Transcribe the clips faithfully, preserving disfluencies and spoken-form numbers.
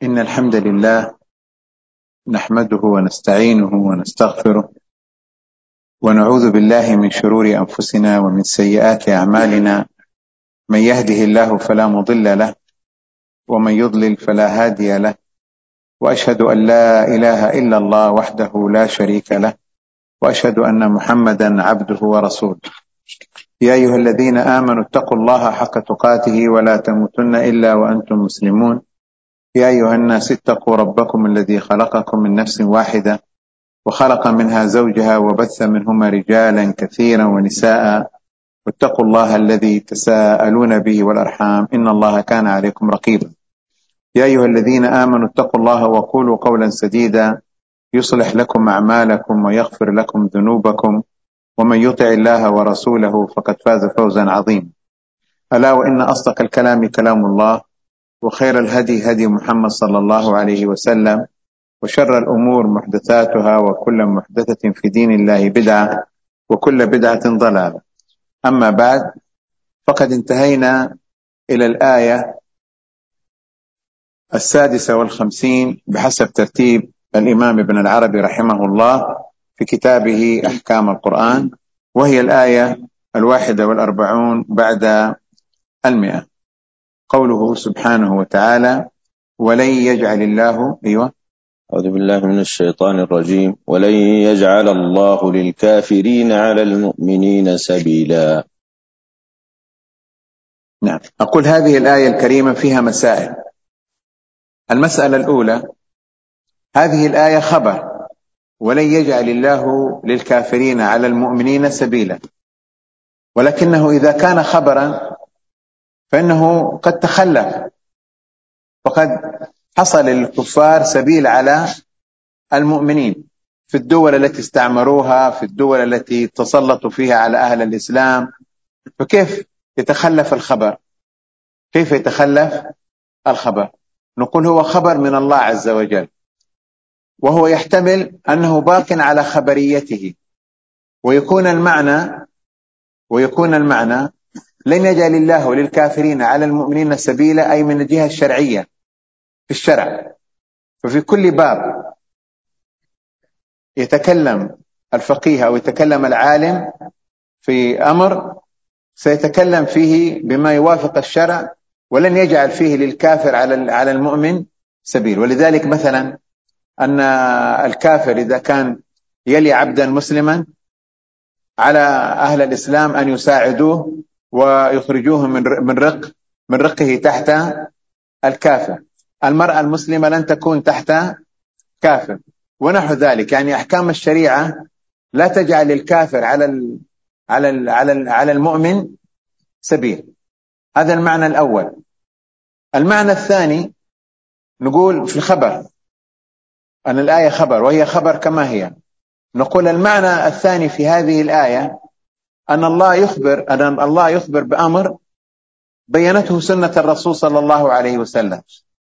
إن الحمد لله نحمده ونستعينه ونستغفره ونعوذ بالله من شرور أنفسنا ومن سيئات أعمالنا. من يهده الله فلا مضل له ومن يضلل فلا هادي له، وأشهد أن لا إله إلا الله وحده لا شريك له، وأشهد أن محمدا عبده ورسوله. يا أيها الذين آمنوا اتقوا الله حق تقاته ولا تموتن إلا وأنتم مسلمون. يا أيها الناس اتقوا ربكم الذي خلقكم من نفس واحدة وخلق منها زوجها وبث منهما رجالا كثيرا ونساء، واتقوا الله الذي تساءلون به والأرحام إن الله كان عليكم رقيبا. يا أيها الذين آمنوا اتقوا الله وقولوا قولا سديدا يصلح لكم أعمالكم ويغفر لكم ذنوبكم، ومن يطع الله ورسوله فقد فاز فوزا عظيما. ألا وإن أصدق الكلام كلام الله، وخير الهدي هدي محمد صلى الله عليه وسلم، وشر الأمور محدثاتها، وكل محدثة في دين الله بدعة، وكل بدعة ضلالة. أما بعد، فقد انتهينا إلى الآية السادسة والخمسين بحسب ترتيب الإمام ابن العربي رحمه الله في كتابه أحكام القرآن، وهي الآية الواحدة والأربعون بعد المئة. قوله سبحانه وتعالى: ولن يجعل الله أيوة أعوذ بالله من الشيطان الرجيم. ولن يجعل الله للكافرين على المؤمنين سبيلا. نعم، أقول هذه الآية الكريمة فيها مسائل. المسألة الأولى: هذه الآية خبر، ولن يجعل الله للكافرين على المؤمنين سبيلا، ولكنه إذا كان خبرا فإنه قد تخلف، وقد حصل للكفار سبيل على المؤمنين في الدول التي استعمروها، في الدول التي تسلطوا فيها على أهل الإسلام. فكيف يتخلف الخبر؟ كيف يتخلف الخبر؟ نقول هو خبر من الله عز وجل، وهو يحتمل أنه باق على خبريته، ويكون المعنى ويكون المعنى لن يجعل الله للكافرين على المؤمنين سبيلا، أي من الجهة الشرعية في الشرع. ففي كل باب يتكلم الفقيه أو يتكلم العالم في أمر سيتكلم فيه بما يوافق الشرع، ولن يجعل فيه للكافر على على المؤمن سبيل. ولذلك مثلا أن الكافر إذا كان يلي عبدا مسلما، على أهل الإسلام أن يساعدوه ويخرجوه من من رق من رقه تحت الكافر. المرأة المسلمة لن تكون تحت كافر ونحو ذلك. يعني أحكام الشريعة لا تجعل الكافر على ال على ال على ال على المؤمن سبيل. هذا المعنى الأول. المعنى الثاني نقول في الخبر أن الآية خبر، وهي خبر كما هي. نقول المعنى الثاني في هذه الآية أن الله يخبر أن الله يخبر بأمر بينته سنة الرسول صلى الله عليه وسلم.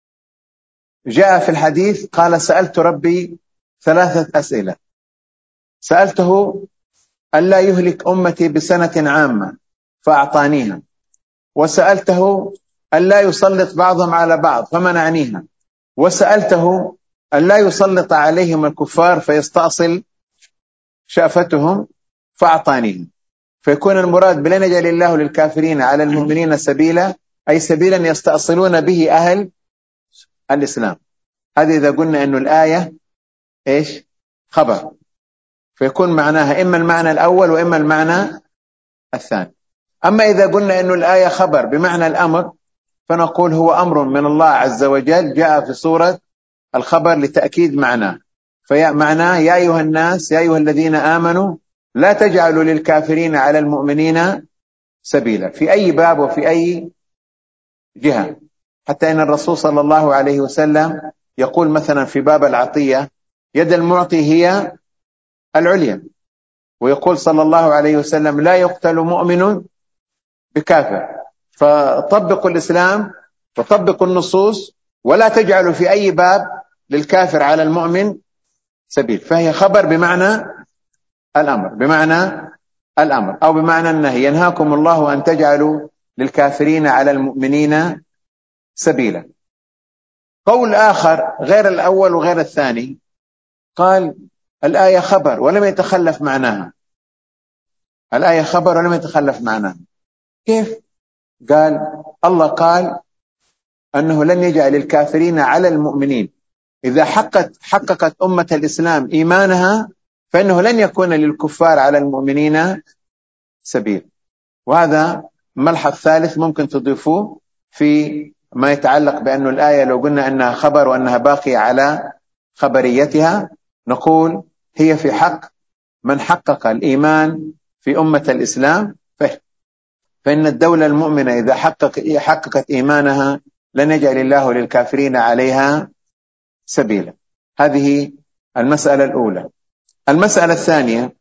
جاء في الحديث قال: سألت ربي ثلاثة أسئلة، سألته ألا يهلك أمتي بسنة عامة فأعطانيها، وسألته ألا يسلط بعضهم على بعض فمنعنيها، وسألته ألا يسلط عليهم الكفار فيستأصل شأفتهم فأعطانيها. فيكون المراد بلن يجعل الله للكافرين على المؤمنين سبيلا، أي سبيلا يستأصلون به أهل الإسلام. هذه إذا قلنا أن الآية إيش؟ خبر، فيكون معناها إما المعنى الأول وإما المعنى الثاني. أما إذا قلنا أن الآية خبر بمعنى الأمر، فنقول هو أمر من الله عز وجل جاء في صورة الخبر لتأكيد معناه. فمعناه: يا أيها الناس، يا أيها الذين آمنوا، لا تجعلوا للكافرين على المؤمنين سبيلا، في أي باب وفي أي جهة. حتى إن الرسول صلى الله عليه وسلم يقول مثلا في باب العطية: يد المعطي هي العليا. ويقول صلى الله عليه وسلم: لا يقتل مؤمن بكافر. فطبقوا الإسلام وطبقوا النصوص، ولا تجعلوا في أي باب للكافر على المؤمن سبيل. فهي خبر بمعنى الأمر، بمعنى الأمر أو بمعنى النهي. ينهاكم الله أن تجعلوا للكافرين على المؤمنين سبيلا. قول آخر غير الأول وغير الثاني، قال الآية خبر ولم يتخلف معناها، الآية خبر ولم يتخلف معناها. كيف؟ قال الله قال أنه لن يجعل الكافرين على المؤمنين، إذا حققت حققت أمة الإسلام إيمانها فإنه لن يكون للكفار على المؤمنين سبيل. وهذا ملحظ ثالث ممكن تضيفوه في ما يتعلق بأن الآية لو قلنا أنها خبر وأنها باقية على خبريتها، نقول هي في حق من حقق الإيمان في أمة الإسلام، فإن الدولة المؤمنة إذا حقق حققت إيمانها لن يجعل الله للكافرين عليها سبيلا. هذه المسألة الأولى. المسألة الثانية،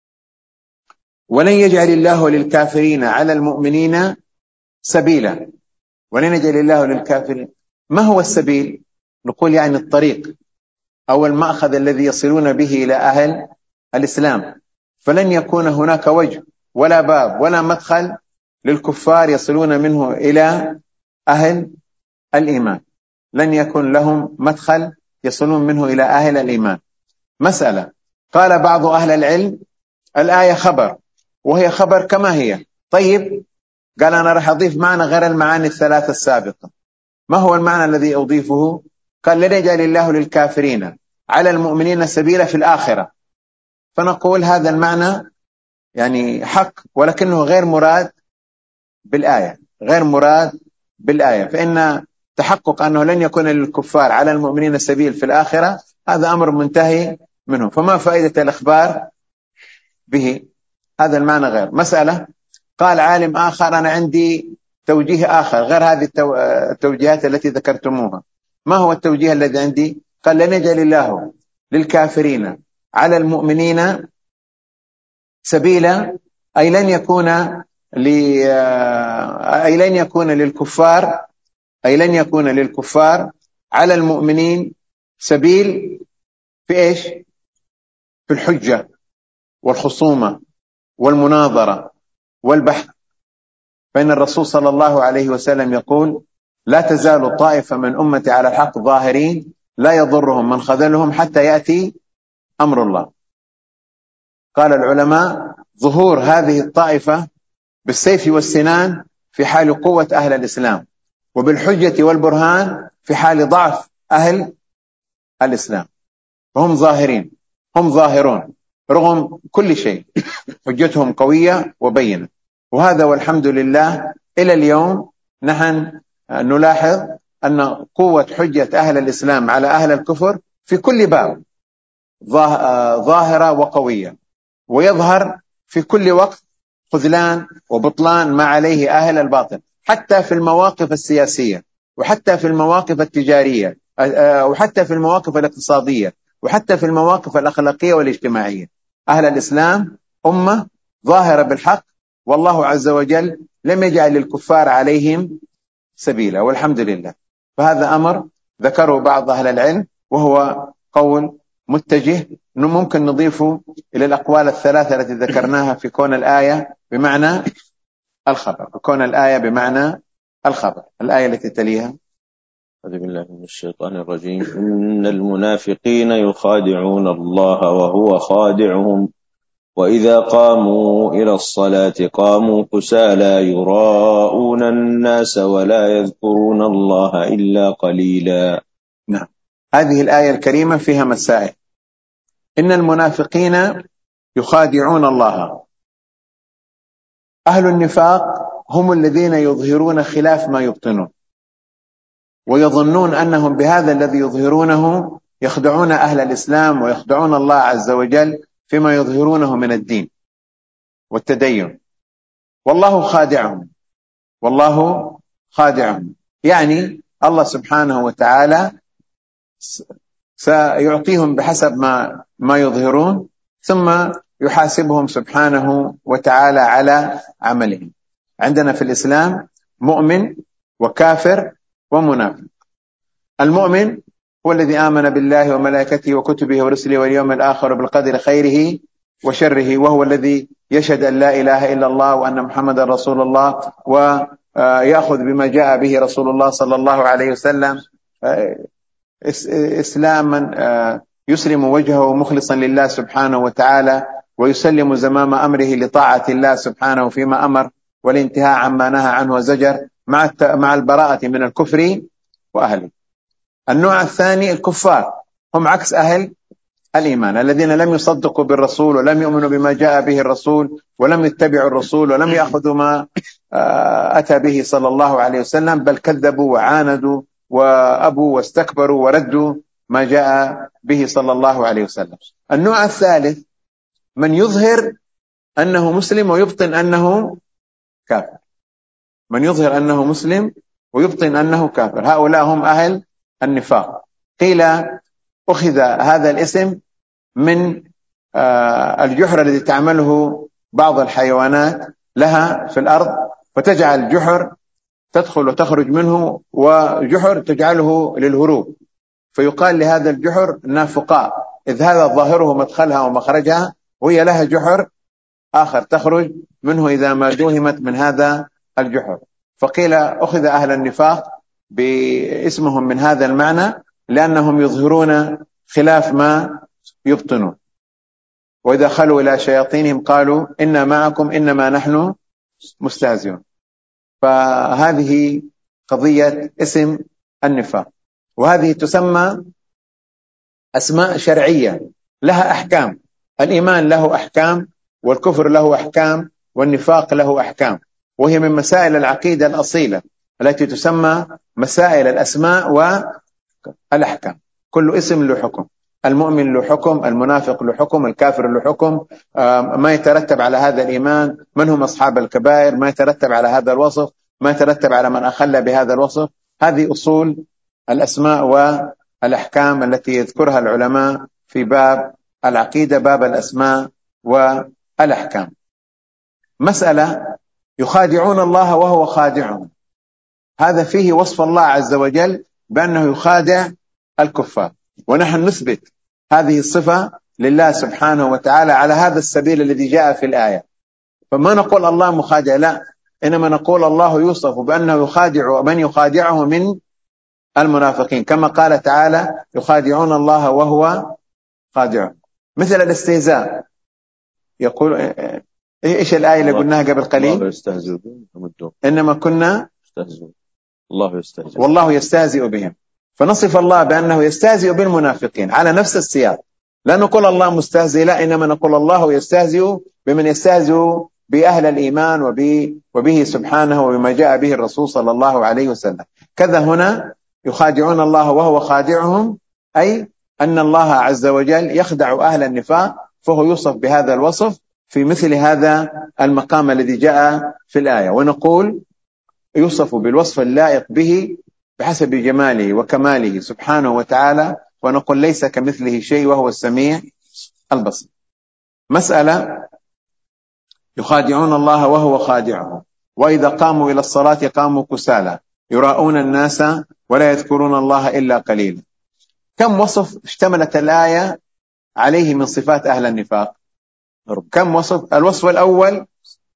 ولن يجعل الله للكافرين على المؤمنين سبيلا، ولن يجعل الله للكافرين. ما هو السبيل؟ نقول يعني الطريق أو المأخذ الذي يصلون به إلى أهل الإسلام، فلن يكون هناك وجه ولا باب ولا مدخل للكفار يصلون منه إلى أهل الإيمان، لن يكن لهم مدخل يصلون منه إلى أهل الإيمان. مسألة قال بعض أهل العلم الآية خبر وهي خبر كما هي. طيب، قال أنا راح أضيف معنى غير المعاني الثلاثة السابقة. ما هو المعنى الذي أضيفه؟ قال لن يجعل الله للكافرين على المؤمنين سبيلا في الآخرة. فنقول هذا المعنى يعني حق ولكنه غير مراد بالآية، غير مراد بالآية، فإن تحقق أنه لن يكون للكفار على المؤمنين سبيل في الآخرة هذا أمر منتهي منه، فما فائدة الإخبار به؟ هذا المعنى غير. مسألة قال عالم آخر أنا عندي توجيه آخر غير هذه التوجيهات التي ذكرتموها. ما هو التوجيه الذي عندي؟ قال لن يجعل الله للكافرين على المؤمنين سبيلا، أي لن يكون أي لن يكون للكفار أي لن يكون للكفار على المؤمنين سبيل في إيش؟ في الحجة والخصومة والمناظرة والبحث. فإن الرسول صلى الله عليه وسلم يقول لا تزال طائفة من أمتي على الحق ظاهرين لا يضرهم من خذلهم حتى يأتي أمر الله. قال العلماء ظهور هذه الطائفة بالسيف والسنان في حال قوة أهل الإسلام، وبالحجة والبرهان في حال ضعف أهل الإسلام، فهم ظاهرين، هم ظاهرون رغم كل شيء، حجتهم قوية وبينة. وهذا والحمد لله إلى اليوم نحن نلاحظ أن قوة حجة أهل الإسلام على أهل الكفر في كل باب ظاهرة وقوية، ويظهر في كل وقت خذلان وبطلان ما عليه أهل الباطل، حتى في المواقف السياسية، وحتى في المواقف التجارية، وحتى في المواقف الاقتصادية، وحتى في المواقف الأخلاقية والاجتماعية. أهل الإسلام أمة ظاهرة بالحق، والله عز وجل لم يجعل للكفار عليهم سبيلا، والحمد لله. فهذا أمر ذكره بعض أهل العلم وهو قول متجه، ممكن نضيفه إلى الأقوال الثلاثة التي ذكرناها في كون الآية بمعنى الخبر، كون الآية بمعنى الخبر. الآية التي تليها أعوذ بالله من الشيطان الرجيم. إن المنافقين يخادعون الله وهو خادعهم وإذا قاموا إلى الصلاة قاموا كسالى يراءون الناس ولا يذكرون الله إلا قليلا. نعم، هذه الآية الكريمة فيها مسائل. إن المنافقين يخادعون الله. أهل النفاق هم الذين يظهرون خلاف ما يبطنون، ويظنون أنهم بهذا الذي يظهرونه يخدعون أهل الإسلام ويخدعون الله عز وجل فيما يظهرونه من الدين والتدين، والله خادعهم، والله خادعهم. يعني الله سبحانه وتعالى سيعطيهم بحسب ما ما يظهرون، ثم يحاسبهم سبحانه وتعالى على عملهم. عندنا في الإسلام مؤمن وكافر ومنافق. المؤمن هو الذي آمن بالله وملائكته وكتبه ورسله واليوم الآخر وبالقدر خيره وشره، وهو الذي يشهد أن لا إله إلا الله وأن محمد رسول الله، ويأخذ بما جاء به رسول الله صلى الله عليه وسلم، إسلاما يسلم وجهه مخلصا لله سبحانه وتعالى ويسلم زمام أمره لطاعة الله سبحانه فيما أمر والانتهاء عما نهى عنه وزجر مع مع البراءة من الكفر وأهله. النوع الثاني الكفار، هم عكس أهل الإيمان، الذين لم يصدقوا بالرسول ولم يؤمنوا بما جاء به الرسول ولم يتبعوا الرسول ولم يأخذوا ما أتى به صلى الله عليه وسلم، بل كذبوا وعاندوا وأبوا واستكبروا وردوا ما جاء به صلى الله عليه وسلم. النوع الثالث من يظهر أنه مسلم ويبطن أنه كافر، من يظهر أنه مسلم ويبطن أنه كافر، هؤلاء هم أهل النفاق. قيل أخذ هذا الاسم من الجحر الذي تعمله بعض الحيوانات لها في الأرض، فتجعل جحر تدخل وتخرج منه، وجحر تجعله للهروب، فيقال لهذا الجحر نافقاء، إذ هذا ظاهره مدخلها ومخرجها، وهي لها جحر آخر تخرج منه إذا ما دوهمت من هذا الجحر. فقيل أخذ أهل النفاق باسمهم من هذا المعنى لأنهم يظهرون خلاف ما يبطنون. وإذا خلوا إلى شياطينهم قالوا إنا معكم إنما نحن مستهزئون. فهذه قضية اسم النفاق، وهذه تسمى أسماء شرعية لها أحكام. الإيمان له أحكام، والكفر له أحكام، والنفاق له أحكام، وهي من مسائل العقيدة الأصيلة التي تسمى مسائل الأسماء والأحكام. كل اسم له حكم، المؤمن له حكم، المنافق له حكم، الكافر له حكم، ما يترتب على هذا الإيمان، من هم أصحاب الكبائر، ما يترتب على هذا الوصف، ما يترتب على من أخل بهذا الوصف. هذه أصول الأسماء والأحكام التي يذكرها العلماء في باب العقيدة، باب الأسماء والأحكام. مسألة يخادعون الله وهو خادعهم، هذا فيه وصف الله عز وجل بأنه يخادع الكفار، ونحن نثبت هذه الصفة لله سبحانه وتعالى على هذا السبيل الذي جاء في الآية. فما نقول الله مخادع، لا، إنما نقول الله يوصف بأنه يخادع من يخادعه من المنافقين، كما قال تعالى يخادعون الله وهو خادع. مثل الاستهزاء، يقول إيش الآية اللي قلناها قبل قليل؟ إنما كنا الله يستهزئ والله يستهزئ بهم. فنصف الله بأنه يستهزئ بالمنافقين على نفس السياق، لا نقول الله مستهزئ، لا، إنما نقول الله يستهزئ بمن يستهزئ بأهل الإيمان وبه سبحانه وبما جاء به الرسول صلى الله عليه وسلم. كذا هنا يخادعون الله وهو خادعهم، أي أن الله عز وجل يخدع أهل النفاق، فهو يوصف بهذا الوصف في مثل هذا المقام الذي جاء في الآية. ونقول يوصف بالوصف اللائق به بحسب جماله وكماله سبحانه وتعالى، ونقول ليس كمثله شيء وهو السميع البصير. مسألة يخادعون الله وهو خادعهم، وإذا قاموا إلى الصلاة قاموا كسالى يراءون الناس ولا يذكرون الله إلا قليلا. كم وصف اشتملت الآية عليه من صفات أهل النفاق؟ كم وصف؟ الوصف الأول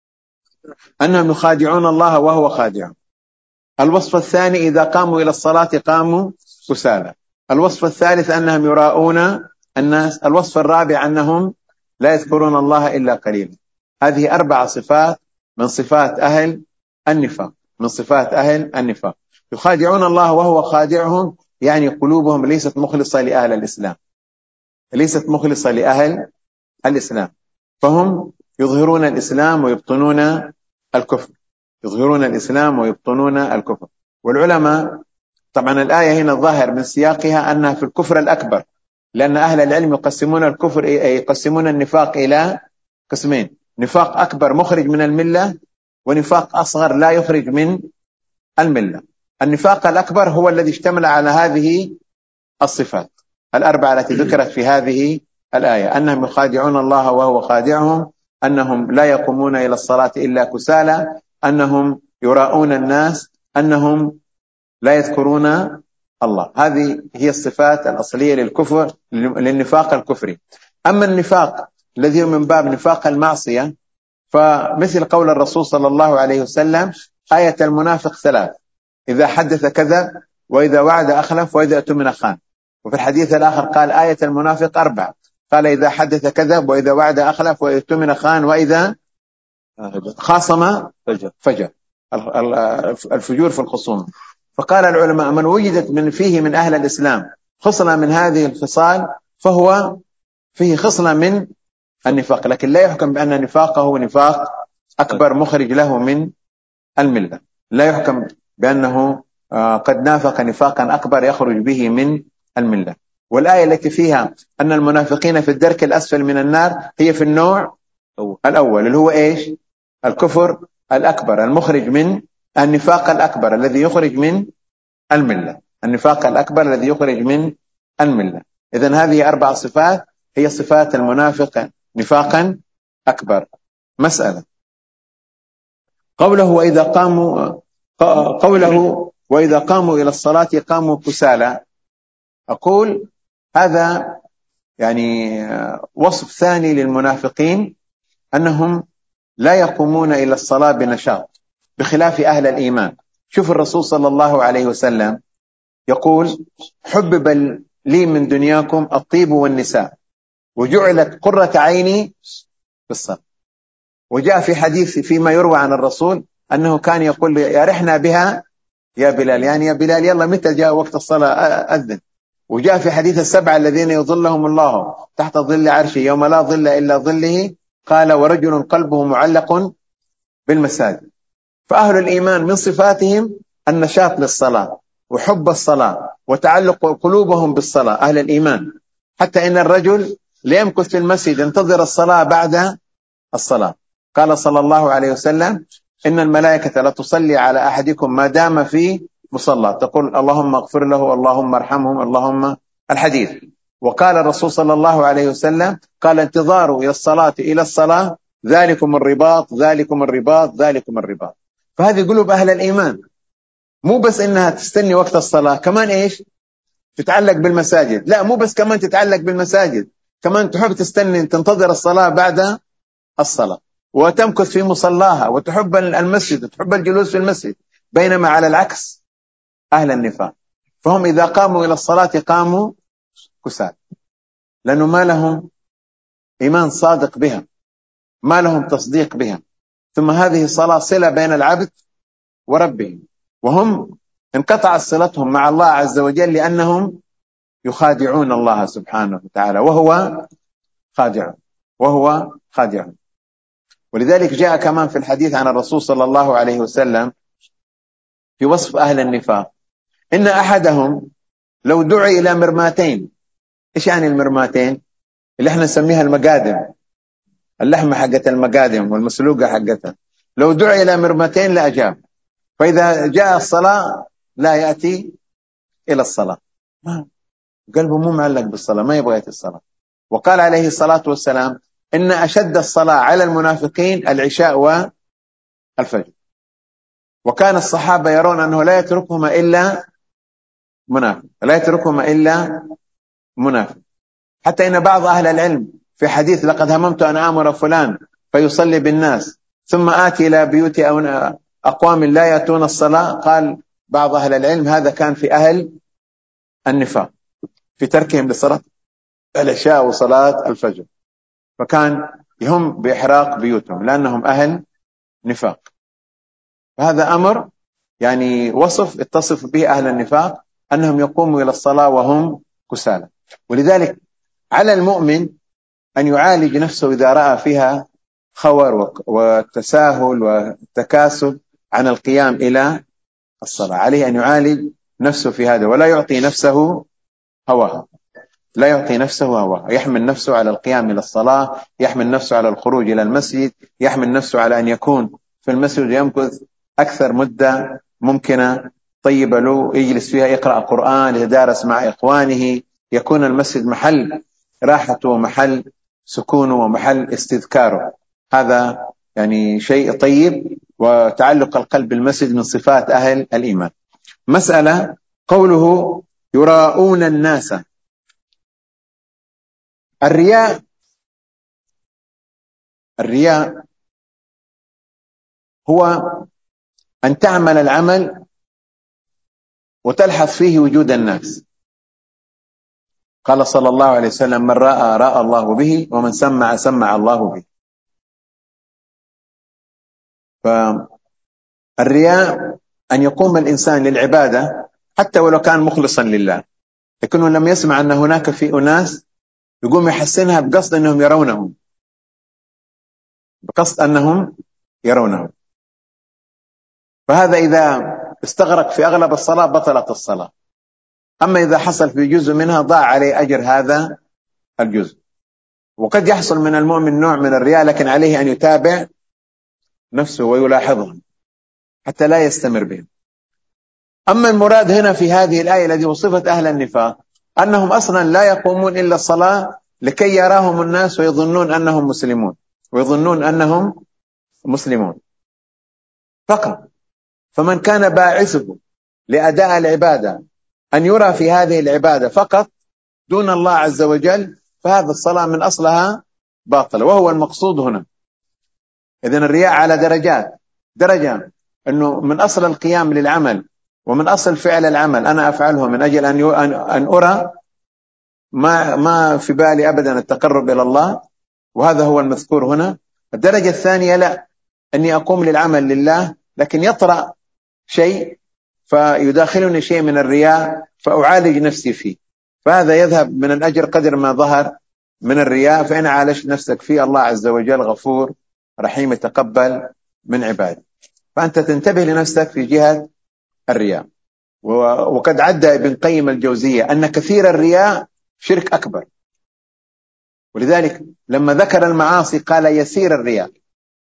أنهم يخادعون الله وهو خادعهم. الوصف الثاني إذا قاموا إلى الصلاة قاموا كسالى. الوصف الثالث أنهم يراءون الناس. الوصف الرابع أنهم لا يذكرون الله إلا قليلا. هذه أربع صفات من صفات أهل النفاق، من صفات أهل النفاق. يخادعون الله وهو خادعهم، يعني قلوبهم ليست مخلصة لأهل الإسلام، ليست مخلصة لأهل الإسلام، فهم يظهرون الإسلام ويبطنون الكفر، يظهرون الإسلام ويبطنون الكفر. والعلماء طبعا الآية هنا الظاهر من سياقها أنها في الكفر الأكبر، لأن أهل العلم يقسمون الكفر يقسمون النفاق إلى قسمين: نفاق أكبر مخرج من الملة، ونفاق أصغر لا يخرج من الملة. النفاق الأكبر هو الذي اشتمل على هذه الصفات الأربعة التي ذكرت في هذه الآية: أنهم يخادعون الله وهو خادعهم، أنهم لا يقومون إلى الصلاة إلا كسالى، أنهم يراءون الناس، أنهم لا يذكرون الله. هذه هي الصفات الأصلية للكفر، للنفاق الكفري. أما النفاق الذي هو من باب نفاق المعصية، فمثل قول الرسول صلى الله عليه وسلم: آية المنافق ثلاث: إذا حدث كذب، وإذا وعد أخلف، وإذا اؤتمن خان. وفي الحديث الآخر قال آية المنافق أربع، قال إذا حدث كذب، وإذا وعد أخلف، وإذا اؤتمن خان، وإذا خاصم فجر، الفجور في الخصوم. فقال العلماء من وجدت من فيه من أهل الإسلام خصلة من هذه الخصال فهو فيه خصلة من النفاق، لكن لا يحكم بأن نفاقه نفاق أكبر مخرج له من الملة، لا يحكم بأنه قد نافق نفاقا أكبر يخرج به من الملة. والآية التي فيها أن المنافقين في الدرك الأسفل من النار هي في النوع الأول اللي هو إيش؟ الكفر الأكبر المخرج من النفاق الأكبر الذي يخرج من الملة، النفاق الأكبر الذي يخرج من الملة. إذن هذه أربع صفات هي صفات المنافق نفاقا أكبر. مسألة قوله وإذا قاموا قوله وإذا قاموا إلى الصلاة قاموا كسالى، أقول هذا يعني وصف ثاني للمنافقين أنهم لا يقومون إلى الصلاة بنشاط بخلاف أهل الإيمان. شوف الرسول صلى الله عليه وسلم يقول حبب لي من دنياكم الطيب والنساء وجعلت قرة عيني بالصلاة. وجاء في حديث فيما يروى عن الرسول أنه كان يقول يرحنا بها يا بلال، يعني يا بلال يلا متى جاء وقت الصلاة أذن. وجاء في حديث السبعة الذين يظلهم الله تحت ظل عرشه يوم لا ظل إلا ظله، قال ورجل قلبه معلق بالمساجد. فأهل الإيمان من صفاتهم النشاط للصلاة وحب الصلاة وتعلق قلوبهم بالصلاة، أهل الإيمان، حتى إن الرجل ليمكث في المسجد ينتظر الصلاة بعد الصلاة. قال صلى الله عليه وسلم إن الملائكة لا تصلي على أحدكم ما دام في مصلى، تقول اللهم اغفر له اللهم ارحمهم اللهم الحديث. وقال الرسول صلى الله عليه وسلم قال انتظار إلى الصلاة إلى الصلاة ذلكم الرباط ذلكم الرباط ذلكم الرباط. فهذه قلوب أهل الإيمان، مو بس إنها تستني وقت الصلاة، كمان إيش تتعلق بالمساجد، لا مو بس كمان تتعلق بالمساجد، كمان تحب تستني تنتظر الصلاة بعد الصلاة وتمكث في مصلاها وتحب المسجد وتحب الجلوس في المسجد. بينما على العكس أهل النفاق فهم إذا قاموا إلى الصلاة قاموا كسالى، لأنه ما لهم إيمان صادق بها، ما لهم تصديق بها. ثم هذه الصلاة صلة بين العبد وربه، وهم انقطعت صلتهم مع الله عز وجل لأنهم يخادعون الله سبحانه وتعالى وهو خادع وهو خادع. ولذلك جاء كمان في الحديث عن الرسول صلى الله عليه وسلم في وصف أهل النفاق إن أحدهم لو دعي إلى مرماتين. إيش يعني المرماتين؟ اللي احنا نسميها المقادم، اللحمة حقت المقادم والمسلوقة حقتها، لو دعي إلى مرماتين لأجاب، فإذا جاء الصلاة لا يأتي إلى الصلاة، قلبه مو معلق بالصلاة، ما يبغى يأتي الصلاة. وقال عليه الصلاة والسلام إن أشد الصلاة على المنافقين العشاء والفجر. وكان الصحابة يرون أنه لا يتركهما إلا منافق، لا يتركهما إلا منافق، حتى إن بعض أهل العلم في حديث لقد هممت أن آمر فلان فيصلي بالناس ثم آتي إلى بيوت أقوام لا يأتون الصلاة، قال بعض أهل العلم هذا كان في أهل النفاق في تركهم لصلاة العشاء وصلاة الفجر، فكان يهم بإحراق بيوتهم لأنهم أهل نفاق. فهذا أمر يعني وصف اتصف به أهل النفاق أنهم يقوموا إلى الصلاة وهم كسالى. ولذلك على المؤمن أن يعالج نفسه إذا رأى فيها خور والتساهل والتكاسل عن القيام إلى الصلاة، عليه أن يعالج نفسه في هذا ولا يعطي نفسه هواها، لا يعطي نفسه هواها، يحمل نفسه على القيام إلى الصلاة، يحمل نفسه على الخروج إلى المسجد، يحمل نفسه على أن يكون في المسجد يمكث أكثر مدة ممكنة طيبة له، يجلس فيها يقرأ قرآن، يتدارس مع إخوانه، يكون المسجد محل راحته ومحل سكونه ومحل استذكاره. هذا يعني شيء طيب، وتعلق القلب بالمسجد من صفات أهل الإيمان. مسألة قوله يراؤون الناس. الرياء الرياء هو أن تعمل العمل وتلحظ فيه وجود الناس، قال صلى الله عليه وسلم: من رأى رأى الله به، ومن سمع سمع الله به. فالرياء أن يقوم الإنسان للعبادة حتى ولو كان مخلصا لله، لكنه لم يسمع أن هناك في أناس يقوم يحسنها بقصد أنهم يرونهم، بقصد أنهم يرونهم. فهذا إذا استغرق في أغلب الصلاة بطلت الصلاة. أما إذا حصل في جزء منها ضاع عليه أجر هذا الجزء. وقد يحصل من المؤمن نوع من الرياء، لكن عليه أن يتابع نفسه ويلاحظهم حتى لا يستمر بهم. أما المراد هنا في هذه الآية التي وصفت أهل النفاق أنهم أصلا لا يقومون إلا الصلاة لكي يراهم الناس ويظنون أنهم مسلمون ويظنون أنهم مسلمون فقط. فمن كان باعثه لأداء العبادة أن يرى في هذه العبادة فقط دون الله عز وجل، فهذا الصلاة من أصلها باطلة، وهو المقصود هنا. إذن الرياء على درجات. درجة أنه من أصل القيام للعمل ومن أصل فعل العمل أنا أفعله من أجل أن أن أرى، ما ما في بالي أبدا التقرب إلى الله، وهذا هو المذكور هنا. الدرجة الثانية لا، أني أقوم للعمل لله لكن يطرأ شيء فيداخلني شيء من الرياء فأعالج نفسي فيه، فهذا يذهب من الأجر قدر ما ظهر من الرياء. فإن عالجت نفسك فيه الله عز وجل غفور رحيم يتقبل من عباده. فأنت تنتبه لنفسك في جهة الرياء. وقد عد ابن قيم الجوزية أن كثير الرياء شرك أكبر، ولذلك لما ذكر المعاصي قال يسير الرياء،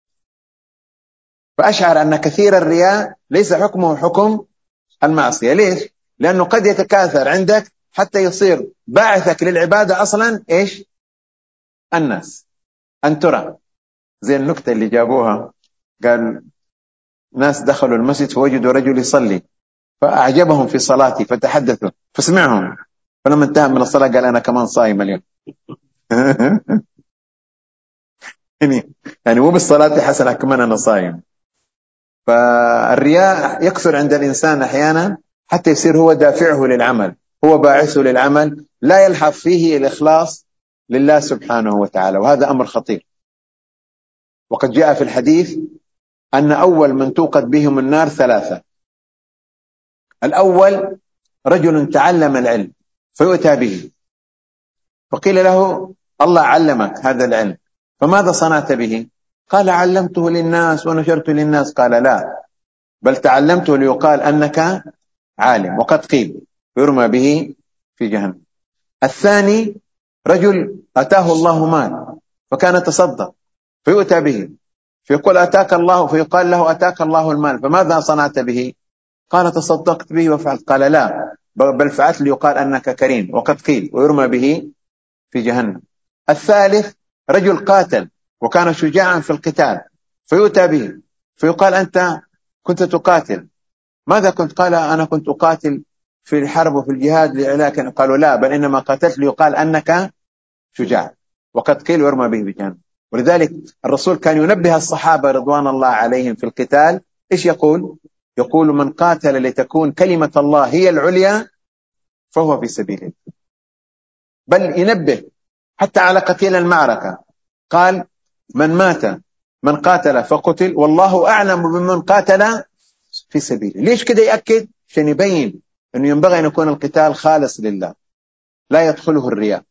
فأشعر أن كثير الرياء ليس حكمه حكم المعصية. ليش؟ لأنه قد يتكاثر عندك حتى يصير باعثك للعبادة أصلا إيش؟ الناس، أن ترى. زي النكتة اللي جابوها، قال ناس دخلوا المسجد فوجدوا رجل يصلي فأعجبهم في صلاتي فتحدثوا فسمعهم، فلما انتهى من الصلاة قال أنا كمان صايم اليوم. يعني مو بالصلاة حسنة، كمان أنا صايم. فالرياء يكثر عند الإنسان أحيانا حتى يصير هو دافعه للعمل، هو باعثه للعمل، لا يلحظ فيه الإخلاص لله سبحانه وتعالى، وهذا أمر خطير. وقد جاء في الحديث أن أول من توقد بهم النار ثلاثة. الأول رجل تعلم العلم فيؤتى به فقيل له الله علمك هذا العلم فماذا صنعت به؟ قال علمته للناس ونشرت للناس. قال لا، بل تعلمته ليقال أنك عالم، وقد قيل يرمى به في جهنم. الثاني رجل أتاه الله مال فكان تصدق فيؤتى به فيقول أتاك الله، فيقال له أتاك الله المال فماذا صنعت به؟ قال تصدقت به وفعلت. قال لا، بل فعلت ليقال أنك كريم، وقد قيل ويرمى به في جهنم. الثالث رجل قاتل وكان شجاعا في القتال فيؤتى به فيقال أنت كنت تقاتل، ماذا كنت؟ قال أنا كنت أقاتل في الحرب وفي الجهاد لكن. قالوا لا، بل إنما قاتلت ليقال أنك شجاع، وقد قيل ويرمى به في جهنم. ولذلك الرسول كان ينبه الصحابة رضوان الله عليهم في القتال. إيش يقول؟ يقول من قاتل لتكون كلمة الله هي العليا فهو في سبيل الله. بل ينبه حتى على قتيل المعركة، قال من مات من قاتل فقتل والله أعلم بمن قاتل في سبيله. ليش كده يأكد؟ عشان يبين أنه ينبغي أن يكون القتال خالص لله لا يدخله الرياء.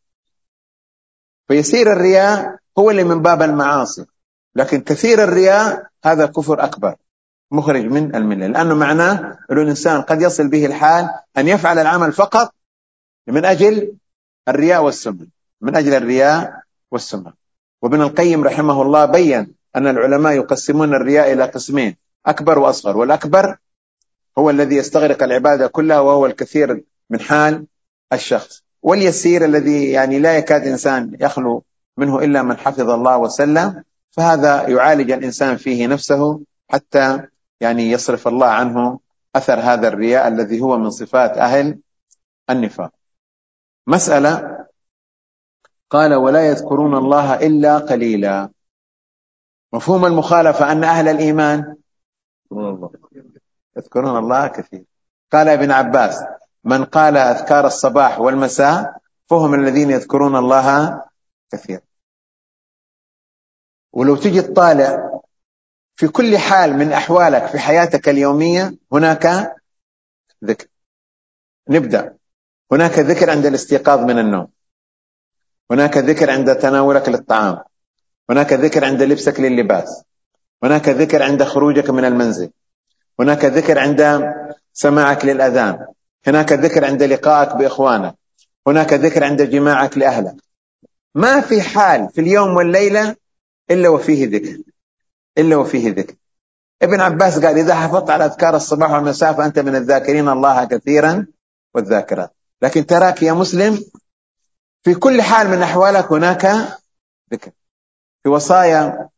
فيسير الرياء هو اللي من باب المعاصي، لكن كثير الرياء هذا كفر أكبر مخرج من الملة، لأنه معناه أن الإنسان قد يصل به الحال أن يفعل العمل فقط من أجل الرياء والسمعة، من أجل الرياء والسمعة. وابن القيم رحمه الله بيّن أن العلماء يقسمون الرياء إلى قسمين، أكبر وأصغر. والأكبر هو الذي يستغرق العبادة كلها وهو الكثير من حال الشخص، واليسير الذي يعني لا يكاد إنسان يخلو منه إلا من حفظ الله وسلم، فهذا يعالج الإنسان فيه نفسه حتى يعني يصرف الله عنه أثر هذا الرياء الذي هو من صفات أهل النفاق. مسألة قال ولا يذكرون الله إلا قليلا. مفهوم المخالفة أن أهل الإيمان يذكرون الله كثير. قال ابن عباس من قال أذكار الصباح والمساء فهم الذين يذكرون الله كثيرا. ولو تجي تطالع في كل حال من أحوالك في حياتك اليومية هناك ذكر. نبدأ، هناك ذكر عند الاستيقاظ من النوم، هناك ذكر عند تناولك للطعام، هناك ذكر عند لبسك لللباس، هناك ذكر عند خروجك من المنزل، هناك ذكر عند سماعك للأذان، هناك ذكر عند لقائك بإخوانك، هناك ذكر عند جماعك لأهلك. ما في حال في اليوم والليلة إلا وفيه ذكر، إلا وفيه ذكر. ابن عباس قال: إذا حفظت على أذكار الصباح والمساء فأنت من الذاكرين الله كثيرا والذاكرات. لكن تراك يا مسلم في كل حال من أحوالك هناك ذكر. في وصايا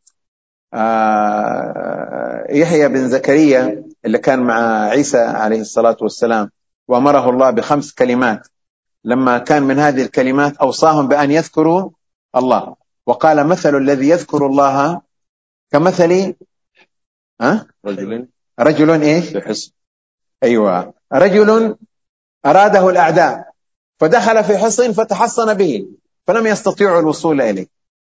يحيى بن زكريا اللي كان مع عيسى عليه الصلاة والسلام، وأمره الله بخمس كلمات، لما كان من هذه الكلمات أوصاهم بأن يذكروا الله، وقال: مثل الذي يذكر الله كمثل ها؟ رجل رجل إيش؟ بحصن. أيوة، رجل أراده الأعداء فدخل في حصن فتحصن به فلم يستطيعوا الوصول إليه.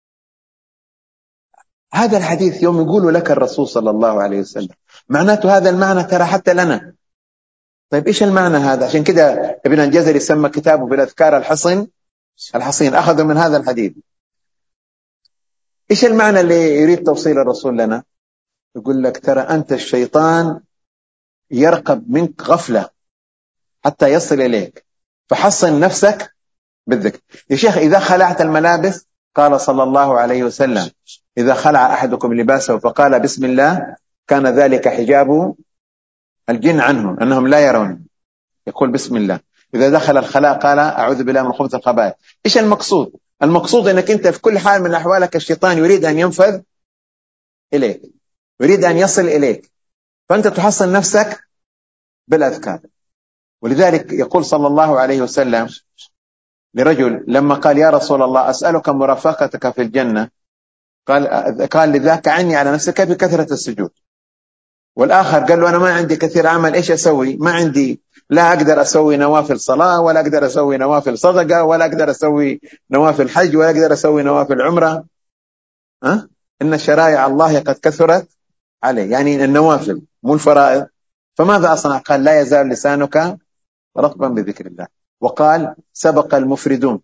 هذا الحديث يوم يقول لك الرسول صلى الله عليه وسلم معناته هذا المعنى ترى حتى لنا. طيب إيش المعنى هذا؟ عشان كده ابن الجزري سمى كتابه بالأذكار الحصن الحصين، أخذ من هذا الحديث. إيش المعنى اللي يريد توصيل الرسول لنا؟ يقول لك ترى أنت الشيطان يرقب منك غفلة حتى يصل إليك، فحصن نفسك بالذكر. يا شيخ إذا خلعت الملابس، قال صلى الله عليه وسلم: إذا خلع أحدكم لباسه فقال بسم الله كان ذلك حجاب الجن عنه أنهم لا يرون، يقول بسم الله. إذا دخل الخلاء قال أعوذ بالله من خبث الخبائث. إيش المقصود؟ المقصود أنك أنت في كل حال من أحوالك الشيطان يريد أن ينفذ إليك، يريد أن يصل إليك، فأنت تحصن نفسك بالأذكار. ولذلك يقول صلى الله عليه وسلم لرجل لما قال: يا رسول الله أسألك مرافقتك في الجنة، قال قال لذاك عني على نفسك بكثرة السجود. والآخر قال له: أنا ما عندي كثير عمل، إيش أسوي؟ ما عندي، لا أقدر أسوي نوافل صلاة، ولا أقدر أسوي نوافل صدقة، ولا أقدر أسوي نوافل حج، ولا أقدر أسوي نوافل عمرة. أه؟ إن شرائع الله قد كثرت عليه، يعني النوافل مو الفرائض. فماذا أصنع؟ قال: لا يزال لسانك رطبا بذكر الله. وقال: سبق المفردون.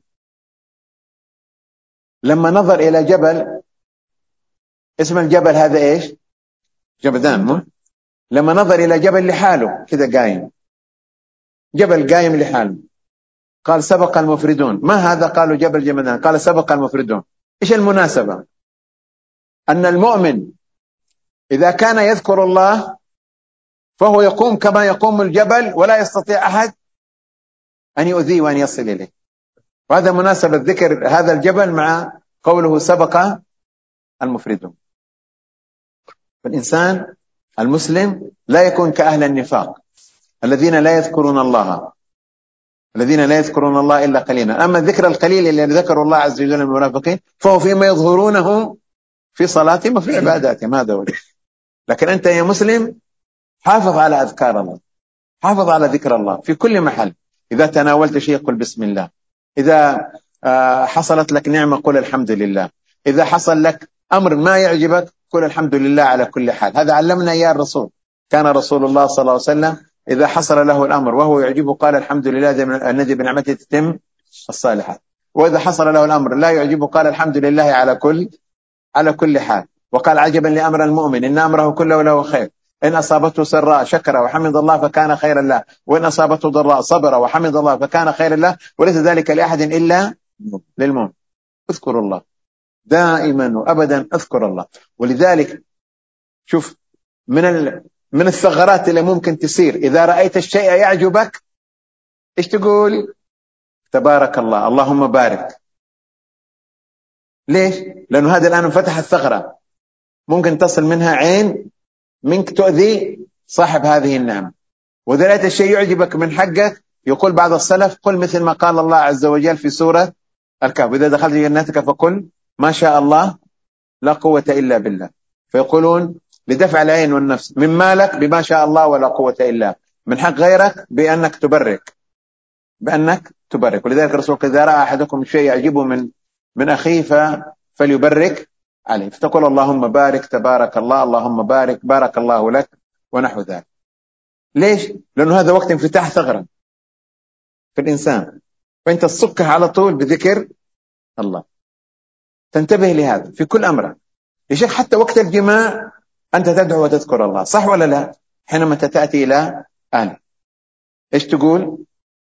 لما نظر إلى جبل، اسم الجبل هذا إيش؟ جبدان. مو لما نظر إلى جبل لحاله كذا قايم، جبل قايم لحاله، قال: سبق المفردون. ما هذا؟ قالوا: جبل جبدان. قال: سبق المفردون. إيش المناسبة؟ أن المؤمن إذا كان يذكر الله فهو يقوم كما يقوم الجبل، ولا يستطيع أحد أن يؤذيه وأن يصل إليه. وهذا مناسبة ذكر هذا الجبل مع قوله سبق المفردون. فالإنسان المسلم لا يكون كأهل النفاق الذين لا يذكرون الله، الذين لا يذكرون الله إلا قليلا. أما الذكر القليل اللي ذكر الله عز وجل المنافقين فهو فيما يظهرونه في صلاتهم وفي عباداتهم، هذا هو. لكن أنت يا مسلم حافظ على أذكار الله، حافظ على ذكر الله في كل محل. إذا تناولت شيء قل بسم الله، إذا حصلت لك نعمة قل الحمد لله، إذا حصل لك أمر ما يعجبك قل الحمد لله على كل حال. هذا علمنا إياه الرسول. كان رسول الله صلى الله عليه وسلم إذا حصل له الأمر وهو يعجبه قال الحمد لله الذي بنعمته تتم الصالحات، وإذا حصل له الأمر لا يعجبه قال الحمد لله على كل على كل حال. وقال: عجبا لأمر المؤمن إن أمره كله له خير، إن أصابته سراء شكر وحمد الله فكان خيرا له، وإن أصابته ضراء صبر وحمد الله فكان خيرا له، وليس ذلك لأحد إلا للمؤمن. اذكروا الله دائما وأبدا، اذكر الله. ولذلك شوف من ال... من الثغرات اللي ممكن تصير إذا رأيت الشيء يعجبك إيش تقول؟ تبارك الله، اللهم بارك. ليش؟ لأنه هذا الآن فتح الثغرة، ممكن تصل منها عين منك تؤذي صاحب هذه النعمة. وإذا رأيت الشيء يعجبك من حقك، يقول بعض السلف: قل مثل ما قال الله عز وجل في سورة الكهف: إذا دخلت جنتك فقل ما شاء الله لا قوة إلا بالله. فيقولون لدفع العين والنفس: من مالك بما شاء الله ولا قوة إلا، من حق غيرك بأنك تبرك. بأنك تبرك. ولذلك الرسول إذا رأى أحدكم شيء يعجبه من من أخيه فليبرك عليه، فتقول اللهم بارك، تبارك الله، اللهم بارك، بارك الله لك، ونحو ذلك. ليش؟ لأنه هذا وقت انفتاح ثغرة في الإنسان، فأنت تصكها على طول بذكر الله. تنتبه لهذا في كل أمر يا شيخ. حتى وقت الجماع أنت تدعو وتذكر الله، صح ولا لا؟ حينما تأتي إلى أهل إيش تقول؟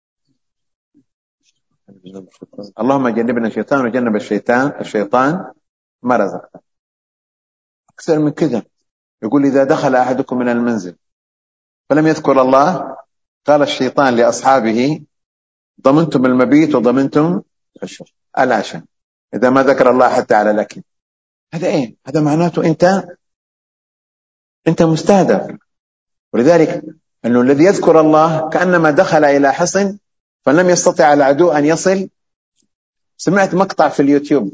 اللهم جنبنا الشيطان وجنب الشيطان الشيطان ما رزقنا. أكثر من كذا يقول إذا دخل أحدكم من المنزل فلم يذكر الله قال الشيطان لأصحابه ضمنتم المبيت وضمنتم العشاء. إذا ما ذكر الله حتى على الأكل، هذا إيه؟ هذا معناته أنت أنت مستهدف. ولذلك أنه الذي يذكر الله كأنما دخل إلى حصن فلم يستطع العدو أن يصل. سمعت مقطع في اليوتيوب،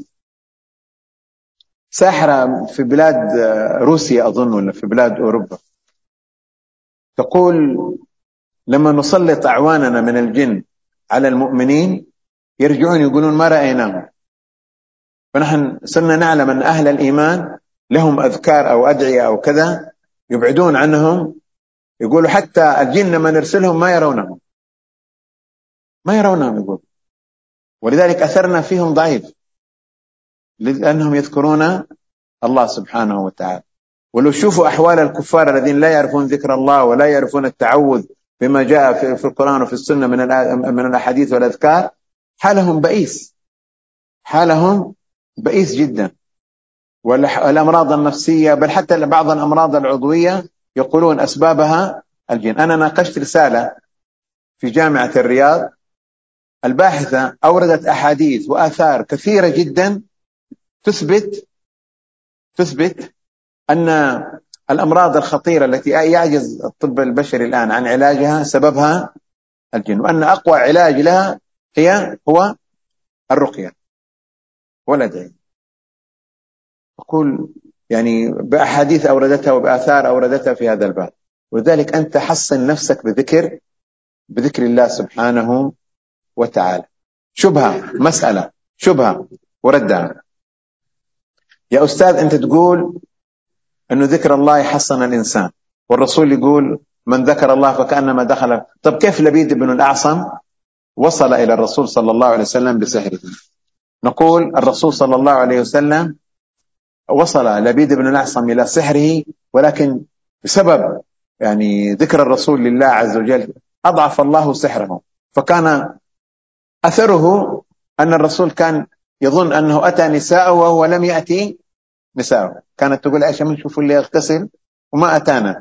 ساحرة في بلاد روسيا أظن ولا في بلاد أوروبا، تقول لما نسلط أعواننا من الجن على المؤمنين يرجعون يقولون ما رأيناهم. فنحن صرنا نعلم أن أهل الإيمان لهم أذكار أو أدعية أو كذا يبعدون عنهم. يقولوا حتى الجن لما نرسلهم ما يرونهم ما يرونهم يقول. ولذلك أثرنا فيهم ضعيف لأنهم يذكرون الله سبحانه وتعالى. ولو شوفوا أحوال الكفار الذين لا يعرفون ذكر الله ولا يعرفون التعوذ بما جاء في القرآن وفي السنة من من الأحاديث والأذكار، حالهم بئيس، حالهم بئيس جدا. والأمراض النفسية بل حتى بعض الأمراض العضوية يقولون أسبابها الجن. أنا ناقشت رسالة في جامعة الرياض، الباحثة أوردت أحاديث وآثار كثيرة جدا تثبت تثبت أن الأمراض الخطيرة التي يعجز الطب البشري الآن عن علاجها سببها الجن، وأن أقوى علاج لها هي هو الرقية والأدعية. أقول يعني بأحاديث أوردتها وبآثار أوردتها في هذا الباب. ولذلك أنت حصن نفسك بذكر بذكر الله سبحانه وتعالى. شبهة مسألة شبهة وردها يا أستاذ، أنت تقول أنه ذكر الله يحصن الإنسان، والرسول يقول من ذكر الله فكأنما دخل. طب كيف لبيد بن الأعصم وصل إلى الرسول صلى الله عليه وسلم بسحره؟ نقول الرسول صلى الله عليه وسلم وصل لبيد بن الأعصم إلى سحره، ولكن بسبب يعني ذكر الرسول لله عز وجل أضعف الله سحره. فكان أثره أن الرسول كان يظن أنه أتى نساءه وهو لم يأتي نساءه. كانت تقول عائشة من شوفوا اللي يغتسل وما أتانا.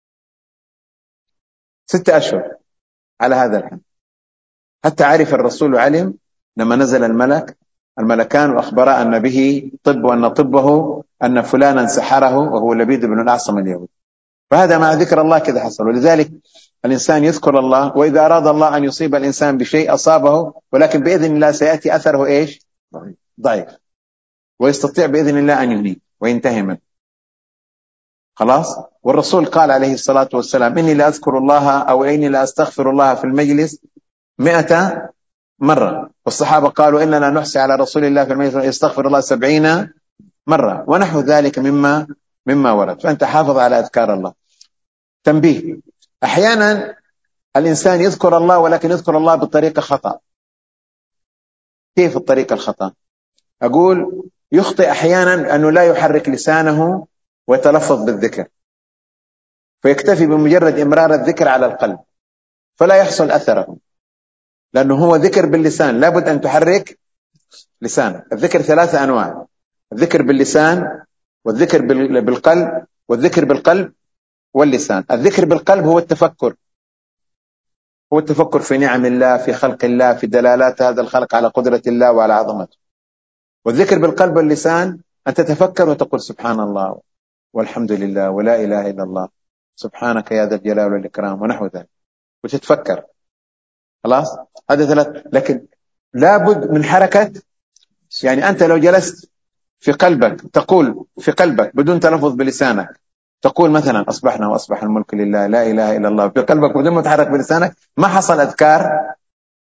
ستة أشهر على هذا الحال حتى عرف الرسول وعلم لما نزل الملك الملكان وأخبر أن به طب وأن طبه أن فلانا سحره وهو لبيد بن الأعصم اليهودي. فهذا مع ذكر الله كذا حصل. ولذلك الإنسان يذكر الله، وإذا أراد الله أن يصيب الإنسان بشيء أصابه، ولكن بإذن الله سيأتي أثره إيش؟ ضعيف، ويستطيع بإذن الله أن يهنيه وينتهي منه. خلاص. والرسول قال عليه الصلاة والسلام إني لا أذكر الله أو إني لا أستغفر الله في المجلس مئة مرة. والصحابة قالوا إننا نحسي على رسول الله في المجلس يستغفر الله سبعين مرة، ونحو ذلك مما مما ورد. فأنت حافظ على أذكار الله. تنبيه، أحيانا الإنسان يذكر الله ولكن يذكر الله بطريقة خطأ. كيف الطريقة الخطأ؟ أقول يخطئ أحيانا أنه لا يحرك لسانه ويتلفظ بالذكر، فيكتفي بمجرد إمرار الذكر على القلب فلا يحصل أثره، لأنه هو ذكر باللسان، لابد أن تحرك لسانك. الذكر ثلاثة أنواع: الذكر باللسان، والذكر بالقلب، والذكر بالقلب واللسان. الذكر بالقلب هو التفكر، هو التفكر في نعم الله، في خلق الله، في دلالات هذا الخلق على قدرة الله وعلى عظمته. والذكر بالقلب واللسان أن تتفكر وتقول سبحان الله والحمد لله ولا إله إلا الله سبحانك يا ذا الجلال والإكرام ونحو ذلك، وتتفكر. خلاص، هذا ثلاث. لكن لابد من حركة. يعني أنت لو جلست في قلبك تقول في قلبك بدون تلفظ بلسانك، تقول مثلا أصبحنا وأصبح الملك لله لا إله إلا الله في قلبك بدون ما تحرك بلسانك، ما حصل أذكار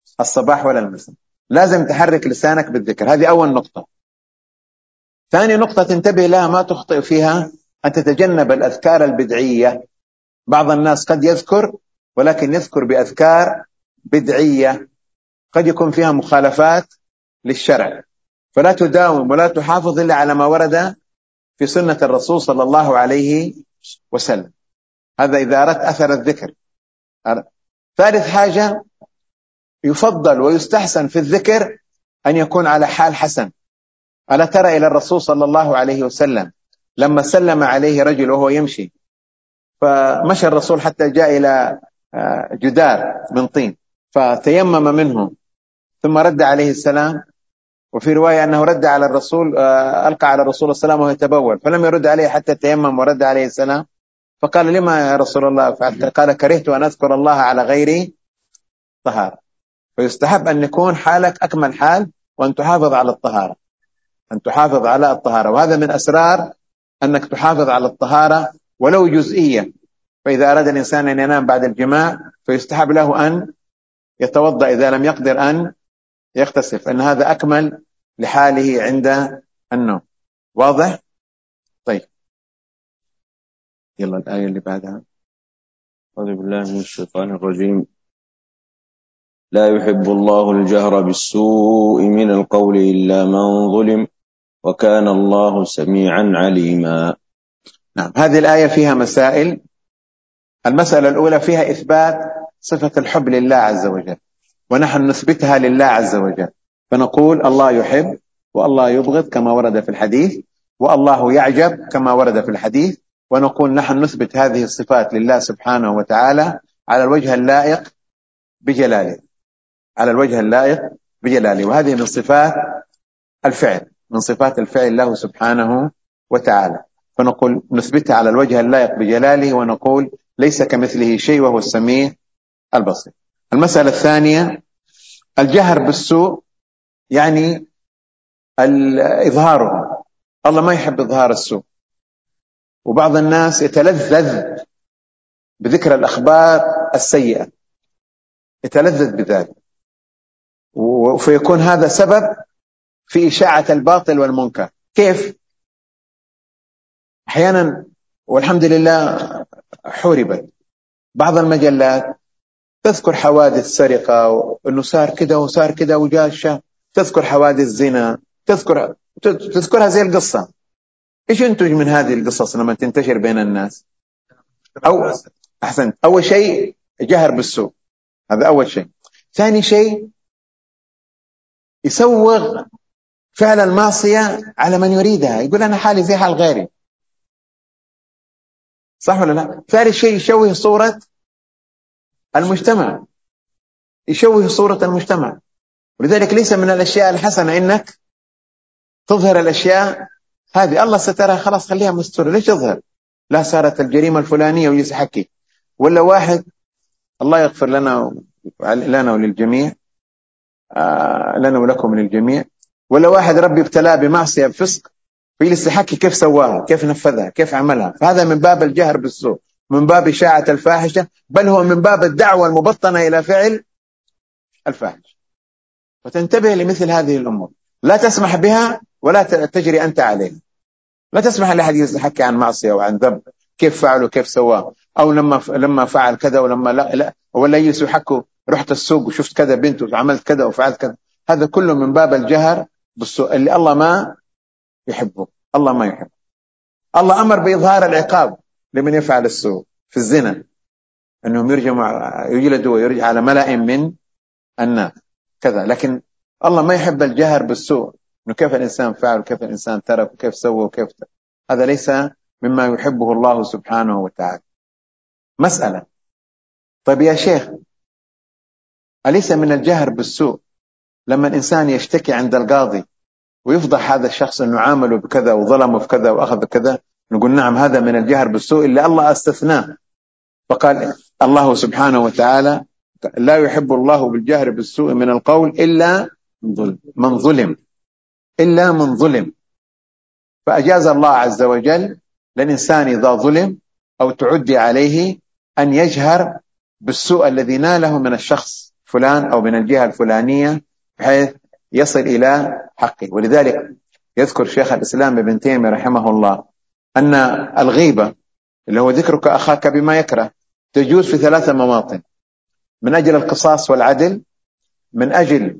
الصباح ولا المساء. لازم تحرك لسانك بالذكر. هذه أول نقطة. ثاني نقطة تنتبه لها ما تخطئ فيها، أن تتجنب الأذكار البدعية. بعض الناس قد يذكر ولكن يذكر بأذكار بدعية قد يكون فيها مخالفات للشرع، فلا تداوم ولا تحافظ إلا على ما ورد في سنة الرسول صلى الله عليه وسلم. هذا إذا أردت أثر الذكر. ثالث حاجة، يفضل ويستحسن في الذكر أن يكون على حال حسن. ألا ترى إلى الرسول صلى الله عليه وسلم لما سلم عليه رجل وهو يمشي، فمشى الرسول حتى جاء إلى جدار من طين فتيمم منه ثم رد عليه السلام، وفي رواية أنه رد على الرسول، ألقى على الرسول السلام وهو يتبول فلم يرد عليه حتى تيمم ورد عليه السلام. فقال: لما يا رسول الله فعلت؟ قال: كرهت أن أذكر الله على غير طهارة. فيستحب أن يكون حالك أكمل حال وأن تحافظ على الطهارة، أن تحافظ على الطهارة. وهذا من أسرار أنك تحافظ على الطهارة ولو جزئية. فإذا أراد الإنسان أن ينام بعد الجماع فيستحب له أن يتوضأ إذا لم يقدر أن يغتسل، فإن هذا أكمل لحاله عند النوم. واضح؟ طيب يلا الآية اللي بعدها. أعوذ بالله من الشيطان الرجيم. لا يحب الله الجهر بالسوء من القول إلا من ظلم وكان الله سميعا عليما. نعم، هذه الآية فيها مسائل. المسألة الأولى فيها إثبات صفة الحب لله عز وجل، ونحن نثبتها لله عز وجل، فنقول الله يحب والله يبغض كما ورد في الحديث، والله يعجب كما ورد في الحديث. ونقول نحن نثبت هذه الصفات لله سبحانه وتعالى على الوجه اللائق بجلاله، على الوجه اللائق بجلاله. وهذه من صفات الفعل، من صفات الفعل له سبحانه وتعالى، فنقول نثبتها على الوجه اللائق بجلاله، ونقول ليس كمثله شيء وهو السميع البصير. المسألة الثانية الجهر بالسوء، يعني إظهاره. الله ما يحب إظهار السوء، وبعض الناس يتلذذ بذكر الأخبار السيئة، يتلذذ بذلك، وفيكون هذا سبب في إشاعة الباطل والمنكر. كيف؟ أحيانا والحمد لله حوربت بعض المجلات تذكر حوادث سرقة وأنه صار كده وصار كده وجاء الشاب، تذكر حوادث زنا، تذكر تذكرها زي القصة. إيش ينتج من هذه القصص لما تنتشر بين الناس؟ أو أحسنت، أول شيء جهر بالسوء، هذا أول شيء. ثاني شيء يسوغ فعل المعصية على من يريدها، يقول أنا حالي زي حال غيري، صح ولا لا؟ ثالث شيء يشوه صورة المجتمع، يشوه صورة المجتمع. ولذلك ليس من الأشياء الحسنة إنك تظهر الأشياء هذه. الله سترها خلاص خليها مستورة، ليش تظهر؟ لا صارت الجريمة الفلانية ويجلس يحكي، ولا واحد الله يغفر لنا لنا وللجميع، آه لنا ولكم للجميع، ولا واحد ربي ابتلاه بمعصية بفسق فيجلس يحكي كيف سواها، كيف نفذها، كيف عملها. فهذا من باب الجهر بالسوء، من باب إشاعة الفاحشة، بل هو من باب الدعوة المبطنة إلى فعل الفاحش. وتنتبه لمثل هذه الأمور، لا تسمح بها ولا تجري أنت عليها. لا تسمح لأحد يحكي عن معصية وعن ذنب كيف فعله كيف سواه، أو لما لما فعل كذا ولما لا, لا ولا يجلس يحكوا رحت السوق وشفت كذا بنت وعملت كذا وفعلت كذا. هذا كله من باب الجهر بالسوء اللي الله ما يحبه. الله ما يحب. الله أمر بإظهار العقاب لمن يفعل السوء في الزنا، أنهم يرجموا يجلدوا ويرجع على ملأ من الناس كذا. لكن الله ما يحب الجهر بالسوء، إنه كيف الإنسان فعل وكيف الإنسان ترك وكيف سوى وكيف ترك. هذا ليس مما يحبه الله سبحانه وتعالى. مسألة، طيب يا شيخ أليس من الجهر بالسوء لما الإنسان يشتكي عند القاضي ويفضح هذا الشخص أنه عامله بكذا وظلمه في كذا وأخذ بكذا؟ نقول نعم، هذا من الجهر بالسوء اللي الله استثناه. فقال الله سبحانه وتعالى لا يحب الله بالجهر بالسوء من القول إلا من ظلم، إلا من ظلم. فأجاز الله عز وجل للإنسان إذا ظلم أو تعدي عليه أن يجهر بالسوء الذي ناله من الشخص فلان أو من الجهة الفلانية بحيث يصل إلى حقه. ولذلك يذكر شيخ الإسلام ابن تيمية رحمه الله أن الغيبة اللي هو ذكرك أخاك بما يكره تجوز في ثلاثة مواطن: من أجل القصاص والعدل، من أجل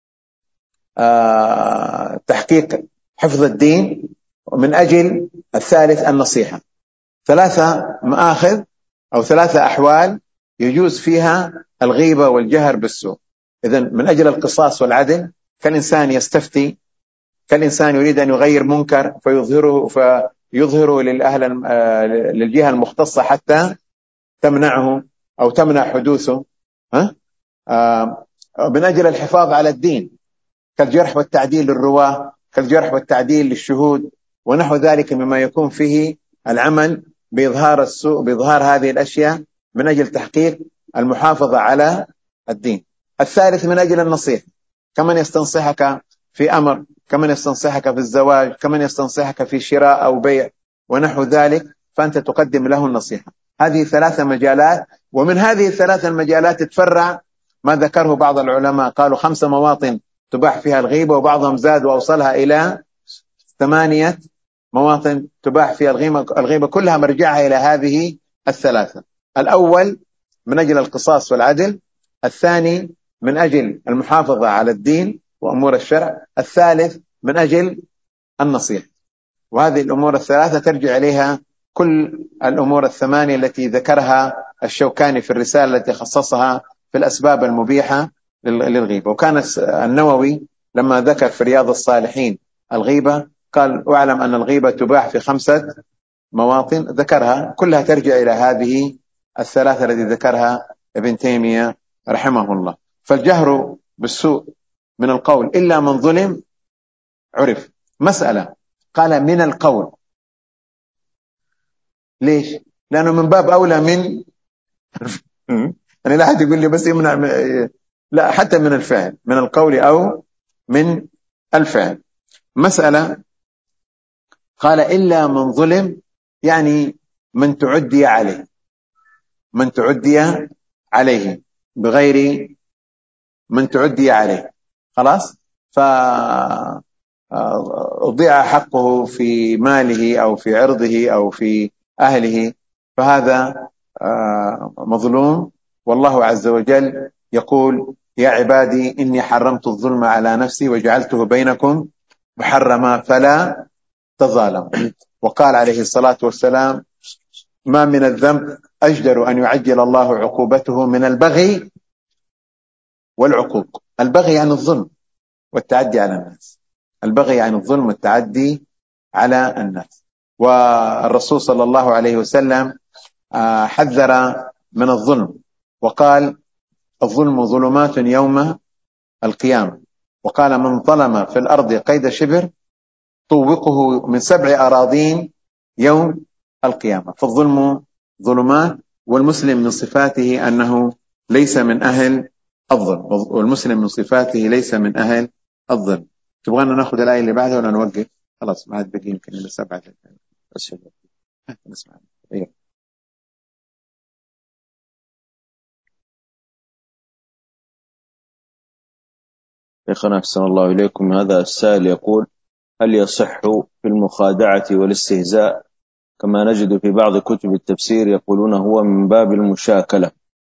آه تحقيق حفظ الدين، ومن أجل الثالث النصيحة. ثلاثة مآخذ أو ثلاثة أحوال يجوز فيها الغيبة والجهر بالسوء. إذن من أجل القصاص والعدل، كالإنسان يستفتي، كالإنسان يريد أن يغير منكر فيظهره فيظهره للأهل للجهة المختصة حتى تمنعه أو تمنع حدوثه. ها؟ آه من أجل الحفاظ على الدين، كالجرح والتعديل للرواة، كالجرح والتعديل للشهود، ونحو ذلك مما يكون فيه العمل بإظهار السوء، بإظهار هذه الأشياء من أجل تحقيق المحافظة على الدين. الثالث من أجل النصيحة، كمن يستنصحك في أمر، كمن يستنصحك في الزواج، كمن يستنصحك في شراء أو بيع ونحو ذلك، فأنت تقدم له النصيحة. هذه ثلاثة مجالات، ومن هذه الثلاثة المجالات تتفرع ما ذكره بعض العلماء، قالوا خمس مواطن تباح فيها الغيبة، وبعضهم زاد وأوصلها إلى ثمانية مواطن تباح فيها الغيبة. الغيبة كلها مرجعها إلى هذه الثلاثة: الأول من أجل القصاص والعدل، الثاني من أجل المحافظة على الدين وأمور الشرع، الثالث من أجل النصيحة. وهذه الأمور الثلاثة ترجع إليها كل الأمور الثمانية التي ذكرها الشوكاني في الرسالة التي خصصها في الأسباب المبيحة للغيبة. وكان النووي لما ذكر في رياض الصالحين الغيبة قال: واعلم أن الغيبة تباح في خمسة مواطن، ذكرها كلها ترجع إلى هذه الثلاثة التي ذكرها ابن تيمية رحمه الله. فالجهر بالسوء من القول إلا من ظلم عرف. مسألة قال من القول، ليش؟ لأنه من باب أولى من يعني لا أحد يقول لي بس يمنع، لا، حتى من الفعل، من القول أو من الفعل. مسألة قال إلا من ظلم، يعني من تعدي عليه، من تعدي عليه بغير من تعدي عليه، خلاص، فأضيع حقه في ماله أو في عرضه أو في أهله، فهذا مظلوم. والله عز وجل يقول: يا عبادي إني حرمت الظلم على نفسي وجعلته بينكم محرما فلا تظالموا. وقال عليه الصلاة والسلام: ما من الذنب أجدر أن يعجل الله عقوبته من البغي والعقوق. البغي عن الظلم والتعدي على الناس، البغي عن الظلم والتعدي على الناس. والرسول صلى الله عليه وسلم حذر من الظلم وقال: الظلم ظلمات يوم القيامة. وقال: من ظلم في الأرض قيد شبر طوقه من سبع أراضين يوم القيامة. فالظلم ظلمات، والمسلم من صفاته أنه ليس من أهل الظلم، والمسلم من صفاته ليس من أهل الظلم. تبغانا نأخذ الآية اللي بعدها ولا نوقف؟ خلاص، ما عاد بقي يمكن إلى سبعة. نسمع. إيه. شيخنا أحسن الله إليكم، هذا السائل يقول: هل يصح في المخادعة والاستهزاء كما نجد في بعض كتب التفسير يقولون هو من باب المشاكلة؟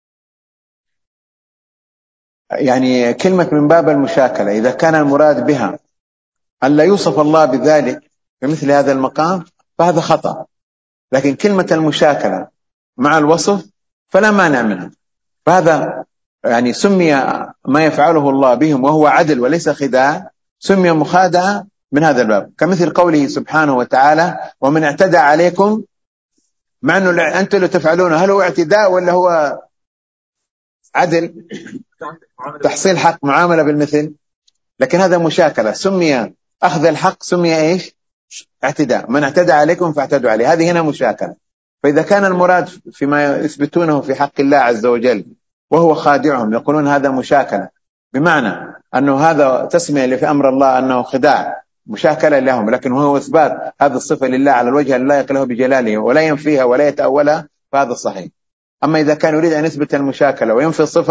يعني كلمة من باب المشاكلة إذا كان المراد بها أن لا يوصف الله بذلك في مثل هذا المقام فهذا خطأ، لكن كلمة المشاكلة مع الوصف فلا مانع منها. فهذا يعني سمي ما يفعله الله بهم وهو عدل وليس خداع، سمي مخادعة من هذا الباب، كمثل قوله سبحانه وتعالى: ومن اعتدى عليكم، مع أنه أنتم اللي تفعلونه، هل هو اعتداء ولا هو عدل تحصيل حق معاملة بالمثل؟ لكن هذا مشاكلة، سمي أخذ الحق سمي إيش؟ اعتداء. من اعتدى عليكم فاعتدوا عليه، هذه هنا مشاكلة. فإذا كان المراد فيما يثبتونه في حق الله عز وجل وهو خادعهم يقولون هذا مشاكلة، بمعنى أنه هذا تسمية اللي في أمر الله أنه خداع مشاكلة لهم، لكن هو إثبات هذا الصفة لله على الوجه اللائق له بجلاله ولا ينفيها ولا يتأولها، فهذا صحيح. أما إذا كان يريد أن يثبت المشاكلة وينفي الصفة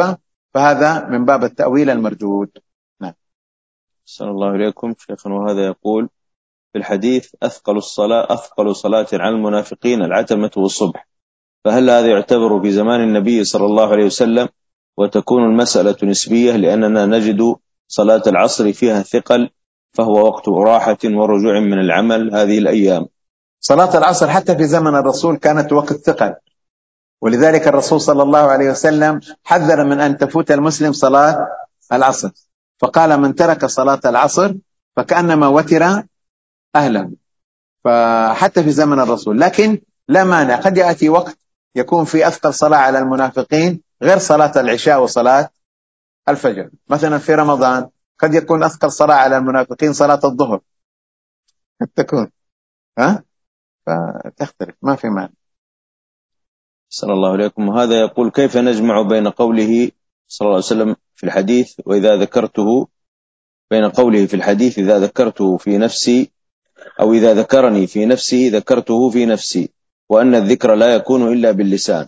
فهذا من باب التأويل المردود. نعم. صلى الله عليكم شيخنا. وهذا يقول في الحديث أثقل الصلاة أثقل صلاة على المنافقين العتمة والصبح، فهل هذا يعتبر في زمان النبي صلى الله عليه وسلم؟ وتكون المسألة نسبية لأننا نجد صلاة العصر فيها ثقل، فهو وقت راحة ورجوع من العمل هذه الأيام. صلاة العصر حتى في زمن الرسول كانت وقت ثقل، ولذلك الرسول صلى الله عليه وسلم حذر من أن تفوت المسلم صلاة العصر، فقال من ترك صلاة العصر فكأنما وتر أهله، فحتى في زمن الرسول. لكن لا مانع، قد يأتي وقت يكون في أثقل صلاة على المنافقين غير صلاة العشاء وصلاة الفجر. مثلا في رمضان قد يكون أثقل صلاة على المنافقين صلاة الظهر، قد تكون ها فتختلف، ما في مانع. صلى الله عليكم. وهذا يقول كيف نجمع بين قوله صلى الله عليه وسلم في الحديث وإذا ذكرته بين قوله في الحديث إذا ذكرته في نفسي أو إذا ذكرني في نفسه ذكرته في نفسي، وأن الذكر لا يكون إلا باللسان؟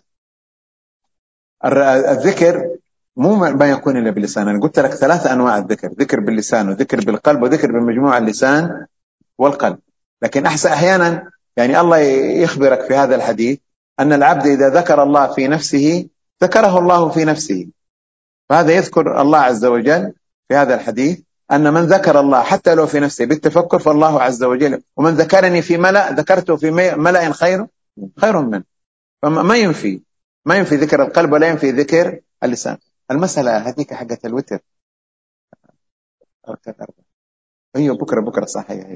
الذكر مو ما يكون إلا باللسان. أنا قلت لك ثلاثة أنواع الذكر: ذكر باللسان وذكر بالقلب وذكر بمجموع اللسان والقلب. لكن أحسن أحيانا يعني الله يخبرك في هذا الحديث أن العبد إذا ذكر الله في نفسه ذكره الله في نفسه، فهذا يذكر الله عز وجل في هذا الحديث أن من ذكر الله حتى لو في نفسه بالتفكر فالله عز وجل، ومن ذكرني في ملأ ذكرته في ملأ خير خير منه. فما ينفي ما ينفي ذكر القلب ولا ينفي ذكر اللسان. المسألة هذيك حقة الوتر هي بكرة بكرة صح هي هي.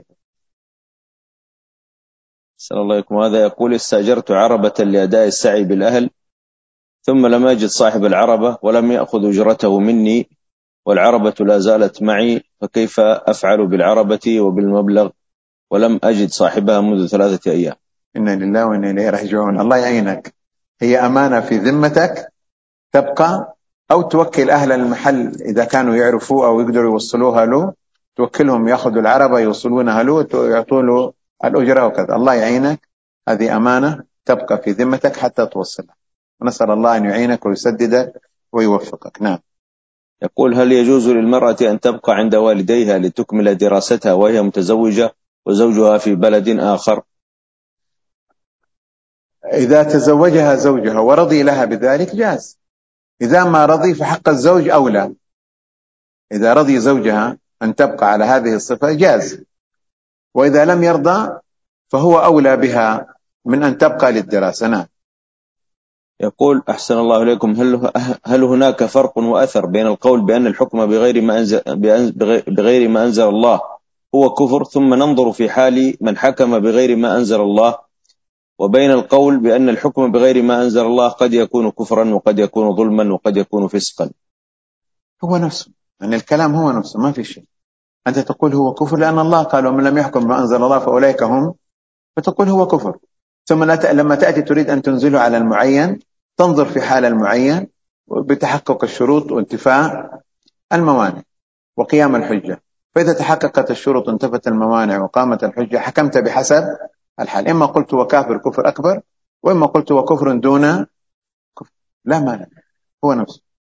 صلى الله عليكم. وهذا يقول استأجرت عربة لأداء السعي بالأهل، ثم لم أجد صاحب العربة ولم يأخذ أجرته مني، والعربة لا زالت معي، فكيف أفعل بالعربة وبالمبلغ ولم أجد صاحبها منذ ثلاثة أيام؟ إنا لله وإنا إليه راجعون. الله يعينك، هي أمانة في ذمتك تبقى، أو توكل أهل المحل إذا كانوا يعرفوه أو يقدروا يوصلوها له، توكلهم يأخذوا العربة يوصلونها له يعطوا له الأجرة وكذا. الله يعينك، هذه أمانة تبقى في ذمتك حتى توصلها، ونسأل الله أن يعينك ويسددك ويوفقك. نعم. يقول هل يجوز للمرأة أن تبقى عند والديها لتكمل دراستها وهي متزوجة وزوجها في بلد آخر؟ إذا تزوجها زوجها ورضي لها بذلك جاز، إذا ما رضي فحق الزوج أولى. إذا رضي زوجها أن تبقى على هذه الصفة جاز، وإذا لم يرضى فهو أولى بها من أن تبقى للدراسة. نعم. يقول أحسن الله إليكم هل هل هناك فرق وأثر بين القول بأن الحكم بغير ما أنزل بغير ما أنزل الله هو كفر، ثم ننظر في حال من حكم بغير ما أنزل الله، وبين القول بأن الحكم بغير ما أنزل الله قد يكون كفرا وقد يكون ظلما وقد يكون فسقا؟ هو نفسه، يعني الكلام هو نفسه، ما في شيء. أنت تقول هو كفر لأن الله قال ومن لم يحكم بما أنزل الله فأولئك هم، فتقول هو كفر. ثم لما تأتي تريد أن تنزله على المعين تنظر في حال المعين بتحقق الشروط وانتفاء الموانع وقيام الحجة، فإذا تحققت الشروط وانتفت الموانع وقامت الحجة حكمت بحسب الحال. إما قلت هو كافر كفر أكبر، وإما قلت هو كفر دون كفر، لا مانع، هو نفسه.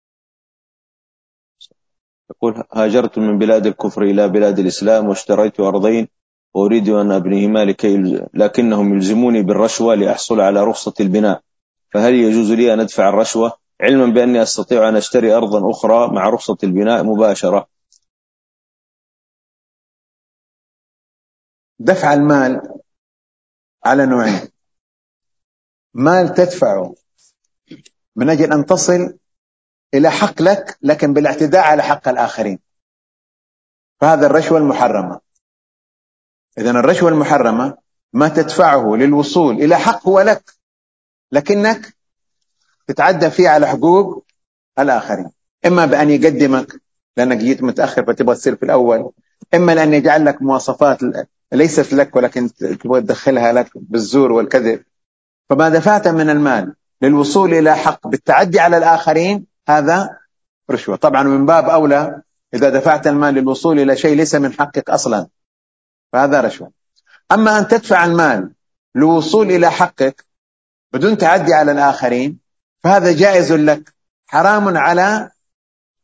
يقول هاجرت من بلاد الكفر إلى بلاد الإسلام واشتريت أرضين وأريد أن أبنيهما لكي لكنهم يلزموني بالرشوة لأحصل على رخصة البناء، فهل يجوز لي أن أدفع الرشوة علما بأني أستطيع أن أشتري أرضا أخرى مع رخصة البناء مباشرة؟ دفع المال على نوعين: مال تدفعه من أجل أن تصل إلى حق لك لكن بالاعتداء على حق الآخرين، فهذا الرشوة المحرمة. إذن الرشوة المحرمة ما تدفعه للوصول إلى حق هو لك لكنك تتعدى فيه على حقوق الآخرين، إما بأن يقدمك لأنك جيت متأخر فتبغى تصير في الأول، إما لأن يجعل لك مواصفات ليست لك ولكن تبغى تدخلها لك بالزور والكذب. فما دفعت من المال للوصول إلى حق بالتعدي على الآخرين هذا رشوة. طبعا من باب أولى إذا دفعت المال للوصول إلى شيء ليس من حقك أصلا فهذا رشوة. أما أن تدفع المال للوصول إلى حقك بدون تعدي على الآخرين فهذا جائز لك، حرام على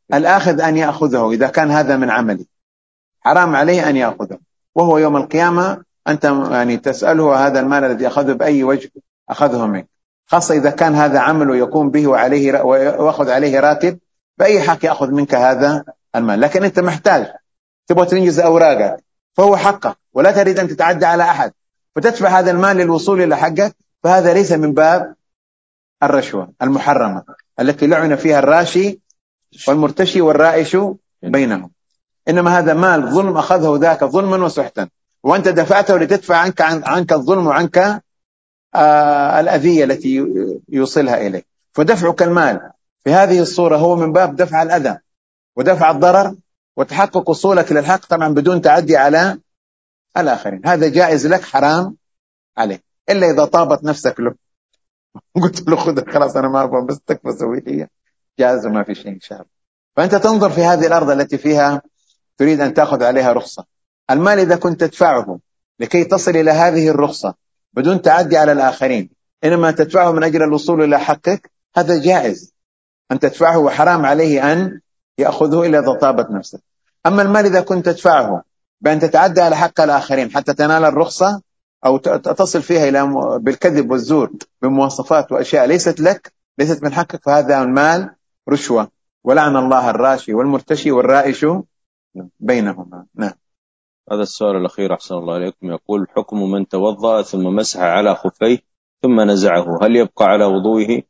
الآخذ أن يأخذه إذا كان هذا من عمله، حرام عليه أن يأخذه، وهو يوم القيامة أنت يعني تسأله هذا المال الذي أخذه بأي وجه أخذه منك، خاصة إذا كان هذا عمل يقوم به وعليه ويأخذ عليه راتب، بأي حق يأخذ منك هذا المال. لكن أنت محتاج تبغى تنجز أوراقك فهو حقك، ولا تريد أن تتعدى على أحد فتدفع هذا المال للوصول إلى حقك، فهذا ليس من باب الرشوة المحرمة التي لعن فيها الراشي والمرتشي والرائش بينهم، إنما هذا مال ظلم أخذه ذاك ظلما وسحتا، وأنت دفعته لتدفع عنك عنك الظلم وعنك آه الأذية التي يوصلها إليه. فدفعك المال في هذه الصورة هو من باب دفع الأذى ودفع الضرر وتحقق وصولك للحق، طبعا بدون تعدي على الآخرين. هذا جائز لك، حرام عليه، إلا إذا طابت نفسك له قلت له خذ خلاص أنا ما أبغى بس تكفى سوي لي، جائز وما في شيء إن شاء الله. فأنت تنظر في هذه الأرض التي فيها تريد أن تأخذ عليها رخصة، المال إذا كنت تدفعه لكي تصل إلى هذه الرخصة بدون تعدي على الآخرين، إنما تدفعه من أجل الوصول إلى حقك، هذا جائز أن تدفعه، وحرام عليه أن يأخذه إلا إذا طابت نفسك. أما المال إذا كنت تدفعه بأن تتعدى على حق الآخرين حتى تنال الرخصة أو تصل فيها إلى بالكذب والزور بمواصفات وأشياء ليست لك، ليست من حقك، فهذا المال رشوة، ولعن الله الراشي والمرتشي والرائش بينهما. نعم. هذا السؤال الأخير أحسن الله عليكم، يقول: حكم من توضأ ثم مسح على خفيه ثم نزعه، هل يبقى على وضوئه؟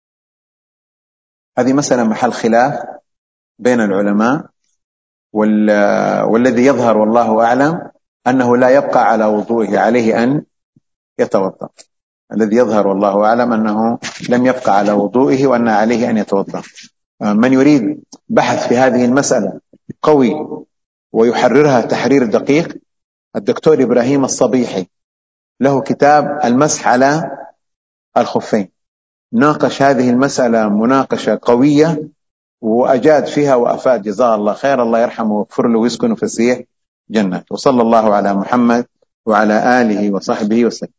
هذه مسألة محل خلاف بين العلماء، والذي يظهر والله أعلم أنه لا يبقى على وضوئه، عليه أن يتوضأ. الذي يظهر والله أعلم أنه لم يبقى على وضوئه وأن عليه أن يتوضأ. من يريد بحث في هذه المسألة قوي ويحررها تحرير دقيق، الدكتور إبراهيم الصبيحي له كتاب المسح على الخفين، ناقش هذه المسألة مناقشة قوية وأجاد فيها وأفاد، جزاه الله خير، الله يرحمه ويغفر له ويسكنه فسيح جنة. وصلى الله على محمد وعلى آله وصحبه وسلم.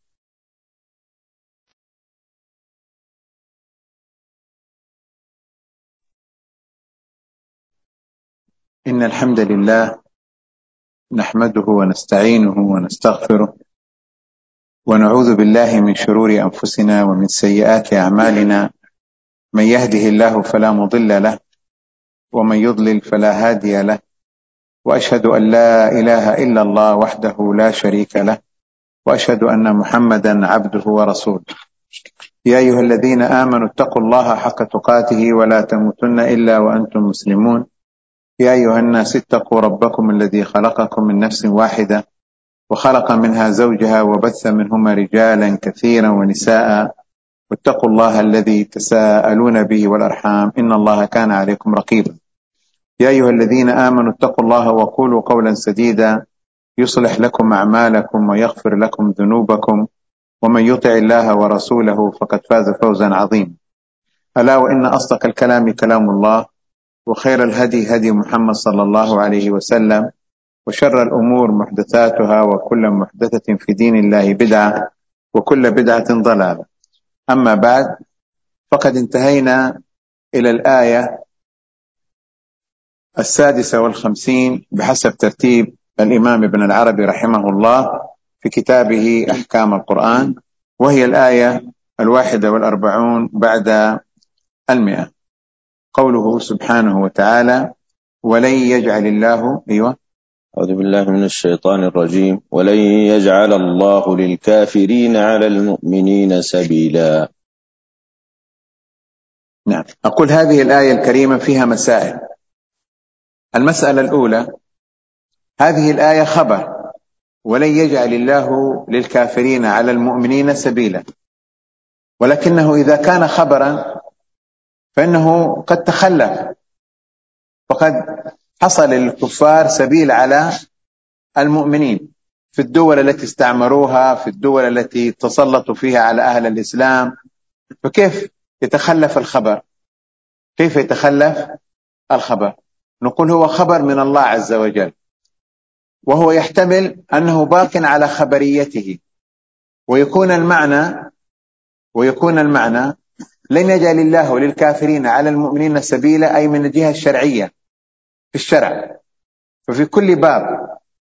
إن الحمد لله نحمده ونستعينه ونستغفره ونعوذ بالله من شرور أنفسنا ومن سيئات أعمالنا، من يهده الله فلا مضل له ومن يضلل فلا هادي له، وأشهد أن لا إله إلا الله وحده لا شريك له، وأشهد أن محمدا عبده ورسوله. يا أيها الذين آمنوا اتقوا الله حق تقاته ولا تموتن إلا وأنتم مسلمون. يا أيها الناس اتقوا ربكم الذي خلقكم من نفس واحدة وخلق منها زوجها وبث منهما رجالا كثيرا ونساء، واتقوا الله الذي تساءلون به والأرحام إن الله كان عليكم رقيبا. يا أيها الذين آمنوا اتقوا الله وقولوا قولا سديدا يصلح لكم أعمالكم ويغفر لكم ذنوبكم، ومن يطع الله ورسوله فقد فاز فوزا عظيما. ألا وإن أصدق الكلام كلام الله، وخير الهدي هدي محمد صلى الله عليه وسلم، وشر الأمور محدثاتها، وكل محدثة في دين الله بدعة، وكل بدعة ضلالة. أما بعد، فقد انتهينا إلى الآية السادسة والخمسين بحسب ترتيب الإمام ابن العربي رحمه الله في كتابه أحكام القرآن، وهي الآية الواحدة والأربعون بعد المئة. قوله سبحانه وتعالى: ولن يجعل الله أيوة أعوذ بالله من الشيطان الرجيم: ولن يجعل الله للكافرين على المؤمنين سبيلا. نعم. أقول هذه الآية الكريمة فيها مسائل. المسألة الأولى، هذه الآية خبر، ولن يجعل الله للكافرين على المؤمنين سبيلا، ولكنه إذا كان خبرا فإنه قد تخلف، فقد حصل للكفار سبيل على المؤمنين في الدول التي استعمروها، في الدول التي تسلطوا فيها على أهل الإسلام، فكيف يتخلف الخبر؟ كيف يتخلف الخبر؟ نقول هو خبر من الله عز وجل، وهو يحتمل أنه باق على خبريته، ويكون المعنى ويكون المعنى لن يجعل الله للكافرين على المؤمنين سبيلا، أي من الجهة الشرعية في الشرع. ففي كل باب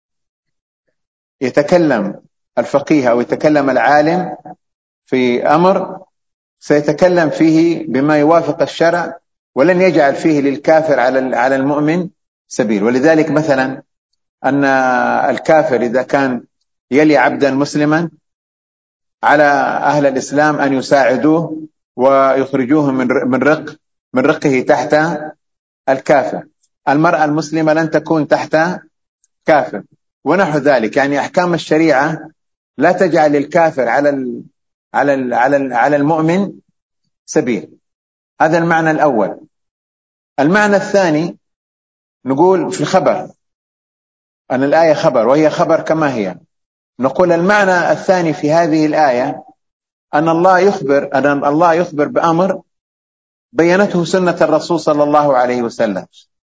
يتكلم الفقيه أو يتكلم العالم في أمر سيتكلم فيه بما يوافق الشرع، ولن يجعل فيه للكافر على على المؤمن سبيل. ولذلك مثلا أن الكافر إذا كان يلي عبدا مسلما على أهل الإسلام أن يساعدوه ويخرجوه من من رق من رقه تحت الكافر. المرأة المسلمة لن تكون تحت كافر ونحو ذلك. يعني أحكام الشريعة لا تجعل الكافر على ال على ال على ال على المؤمن سبيل. هذا المعنى الأول. المعنى الثاني نقول في الخبر أن الآية خبر وهي خبر كما هي. نقول المعنى الثاني في هذه الآية أن الله يخبر أن الله يخبر بأمر بينته سنة الرسول صلى الله عليه وسلم.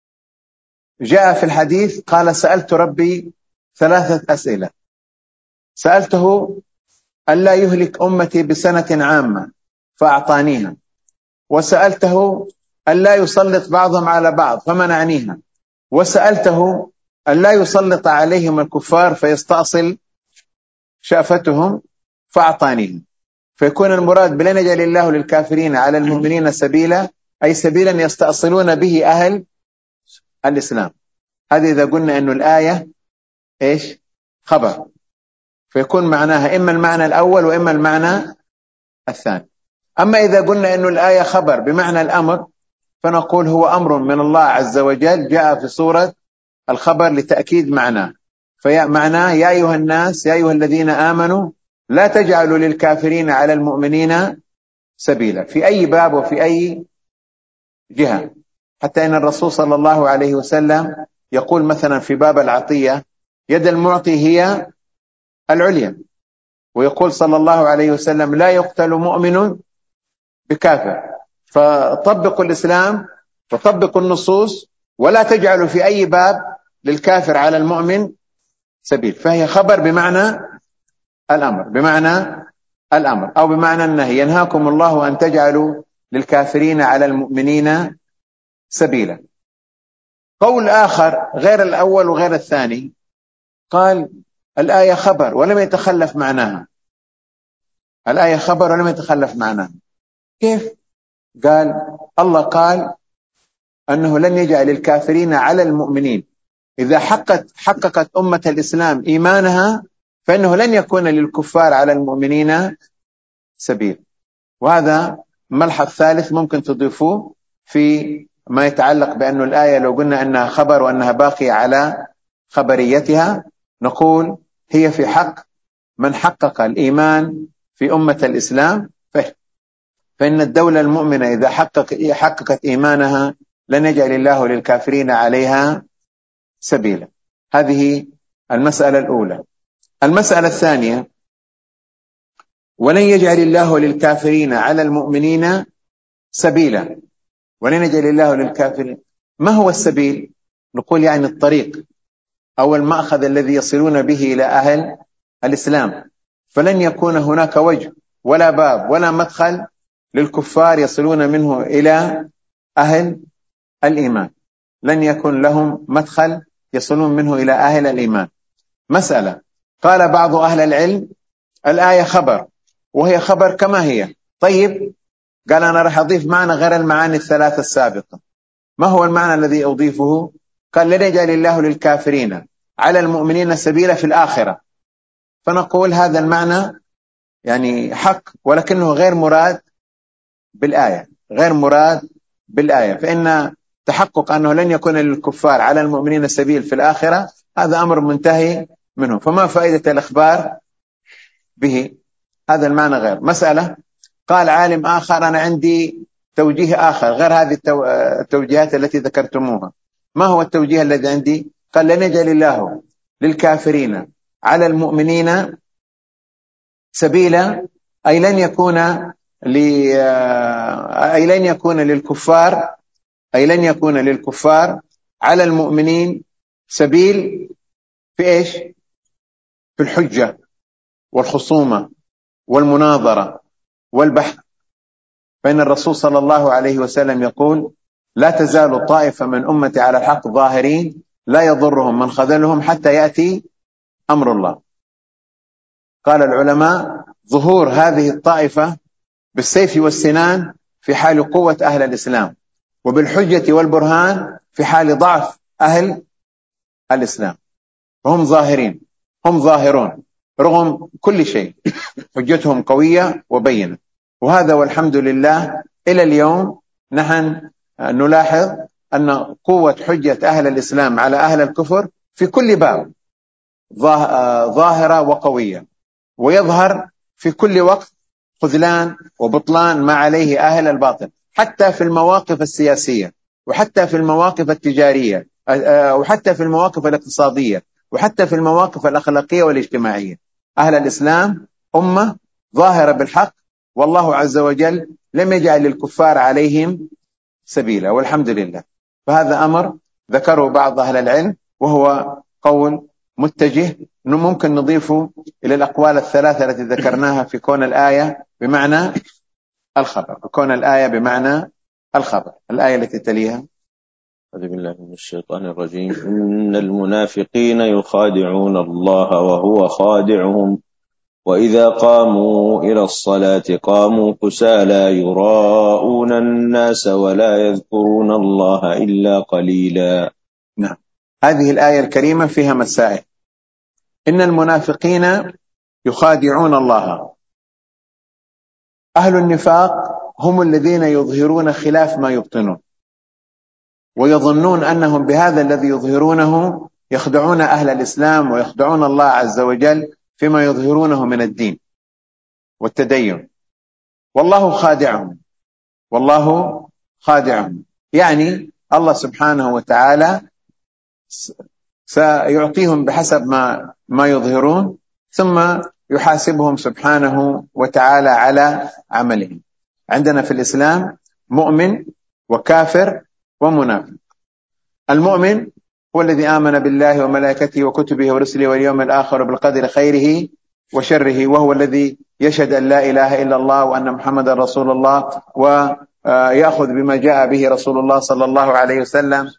جاء في الحديث قال: سألت ربي ثلاثة أسئلة، سألته ألا يهلك أمتي بسنة عامة فأعطانيها، وسألته ألا يسلط بعضهم على بعض فمنعنيها، وسألته ألا يسلط عليهم الكفار فيستأصل شأفتهم فأعطانيها. فيكون المراد بلن يجعل الله للكافرين على المؤمنين سبيلا، أي سبيلا يستأصلون به أهل الإسلام. هذه إذا قلنا أنه الآية إيش؟ خبر، فيكون معناها إما المعنى الأول وإما المعنى الثاني. أما إذا قلنا أنه الآية خبر بمعنى الأمر فنقول هو أمر من الله عز وجل جاء في صورة الخبر لتأكيد معناه. فمعناه يا أيها الناس، يا أيها الذين آمنوا لا تجعلوا للكافرين على المؤمنين سبيلا، في أي باب وفي أي جهة. حتى إن الرسول صلى الله عليه وسلم يقول مثلا في باب العطية: يد المعطي هي العليا. ويقول صلى الله عليه وسلم: لا يقتل مؤمن بكافر. فطبقوا الإسلام وطبقوا النصوص ولا تجعلوا في أي باب للكافر على المؤمن سبيل. فهي خبر بمعنى الأمر، بمعنى الأمر أو بمعنى النهي. ينهاكم الله أن تجعلوا للكافرين على المؤمنين سبيلا. قول آخر غير الأول وغير الثاني قال الآية خبر ولم يتخلف معناها. الآية خبر ولم يتخلف معناها. كيف؟ قال الله قال أنه لن يجعل الكافرين على المؤمنين. إذا حققت حققت أمة الإسلام إيمانها فإنه لن يكون للكفار على المؤمنين سبيل. وهذا ملحظ ثالث ممكن تضيفوه في ما يتعلق بأن الآية لو قلنا أنها خبر وأنها باقية على خبريتها نقول هي في حق من حقق الإيمان في أمة الإسلام. فإن الدولة المؤمنة إذا حقق حققت إيمانها لن يجعل الله للكافرين عليها سبيلا. هذه المسألة الأولى. المسألة الثانية: ولن يجعل الله للكافرين على المؤمنين سبيلا. ولن يجعل الله للكافرين، ما هو السبيل؟ نقول يعني الطريق أو المأخذ الذي يصلون به إلى أهل الإسلام. فلن يكون هناك وجه ولا باب ولا مدخل للكفار يصلون منه إلى أهل الإيمان. لن يكن لهم مدخل يصلون منه إلى أهل الإيمان. مسألة. قال بعض أهل العلم الآية خبر وهي خبر كما هي. طيب، قال أنا راح أضيف معنى غير المعاني الثلاثة السابقة. ما هو المعنى الذي أضيفه؟ قال لن يجعل الله للكافرين على المؤمنين سبيلا في الآخرة. فنقول هذا المعنى يعني حق ولكنه غير مراد بالآية، غير مراد بالآية. فإن تحقق أنه لن يكون للكفار على المؤمنين سبيل في الآخرة هذا أمر منتهي منه، فما فائدة الإخبار به؟ هذا المعنى غير. مسألة. قال عالم آخر أنا عندي توجيه آخر غير هذه التوجيهات التي ذكرتموها. ما هو التوجيه الذي عندي؟ قال لن يجعل الله للكافرين على المؤمنين سبيلا، أي لن يكون أي لن يكون للكفار أي لن يكون للكفار على المؤمنين سبيل في إيش؟ في الحجة والخصومة والمناظرة والبحث. فإن الرسول صلى الله عليه وسلم يقول: لا تزال طائفة من أمتي على الحق ظاهرين لا يضرهم من خذلهم حتى يأتي أمر الله. قال العلماء: ظهور هذه الطائفة بالسيف والسنان في حال قوة أهل الإسلام، وبالحجة والبرهان في حال ضعف أهل الإسلام، فهم ظاهرين، هم ظاهرون رغم كل شيء، حجتهم قوية وبينة. وهذا والحمد لله إلى اليوم نحن نلاحظ أن قوة حجة أهل الإسلام على أهل الكفر في كل باب ظاهرة وقوية، ويظهر في كل وقت خذلان وبطلان ما عليه أهل الباطل، حتى في المواقف السياسية، وحتى في المواقف التجارية، وحتى في المواقف الاقتصادية، وحتى في المواقف الأخلاقية والاجتماعية. أهل الإسلام أمة ظاهرة بالحق، والله عز وجل لم يجعل للكفار عليهم سبيلا، والحمد لله. فهذا أمر ذكره بعض أهل العلم، وهو قول متجه ممكن نضيفه إلى الأقوال الثلاثة التي ذكرناها في كون الآية بمعنى الخبر، كون الآية بمعنى الخبر. الآية التي تليها: أعوذ بالله من الشيطان الرجيم. إن المنافقين يخادعون الله وهو خادعهم وإذا قاموا إلى الصلاة قاموا كسالى يراءون الناس ولا يذكرون الله إلا قليلا. نعم، هذه الآية الكريمة فيها مسائل. إن المنافقين يخادعون الله. أهل النفاق هم الذين يظهرون خلاف ما يبطنون، ويظنون أنهم بهذا الذي يظهرونه يخدعون أهل الإسلام ويخدعون الله عز وجل فيما يظهرونه من الدين والتدين، والله خادعهم، والله خادعهم. يعني الله سبحانه وتعالى سيعطيهم بحسب ما ما يظهرون، ثم يحاسبهم سبحانه وتعالى على عملهم. عندنا في الإسلام مؤمن وكافر ومنافق. المؤمن هو الذي آمن بالله وملائكته وكتبه ورسله واليوم الآخر وبالقدر خيره وشره، وهو الذي يشهد أن لا إله إلا الله وأن محمد رسول الله، ويأخذ بما جاء به رسول الله صلى الله عليه وسلم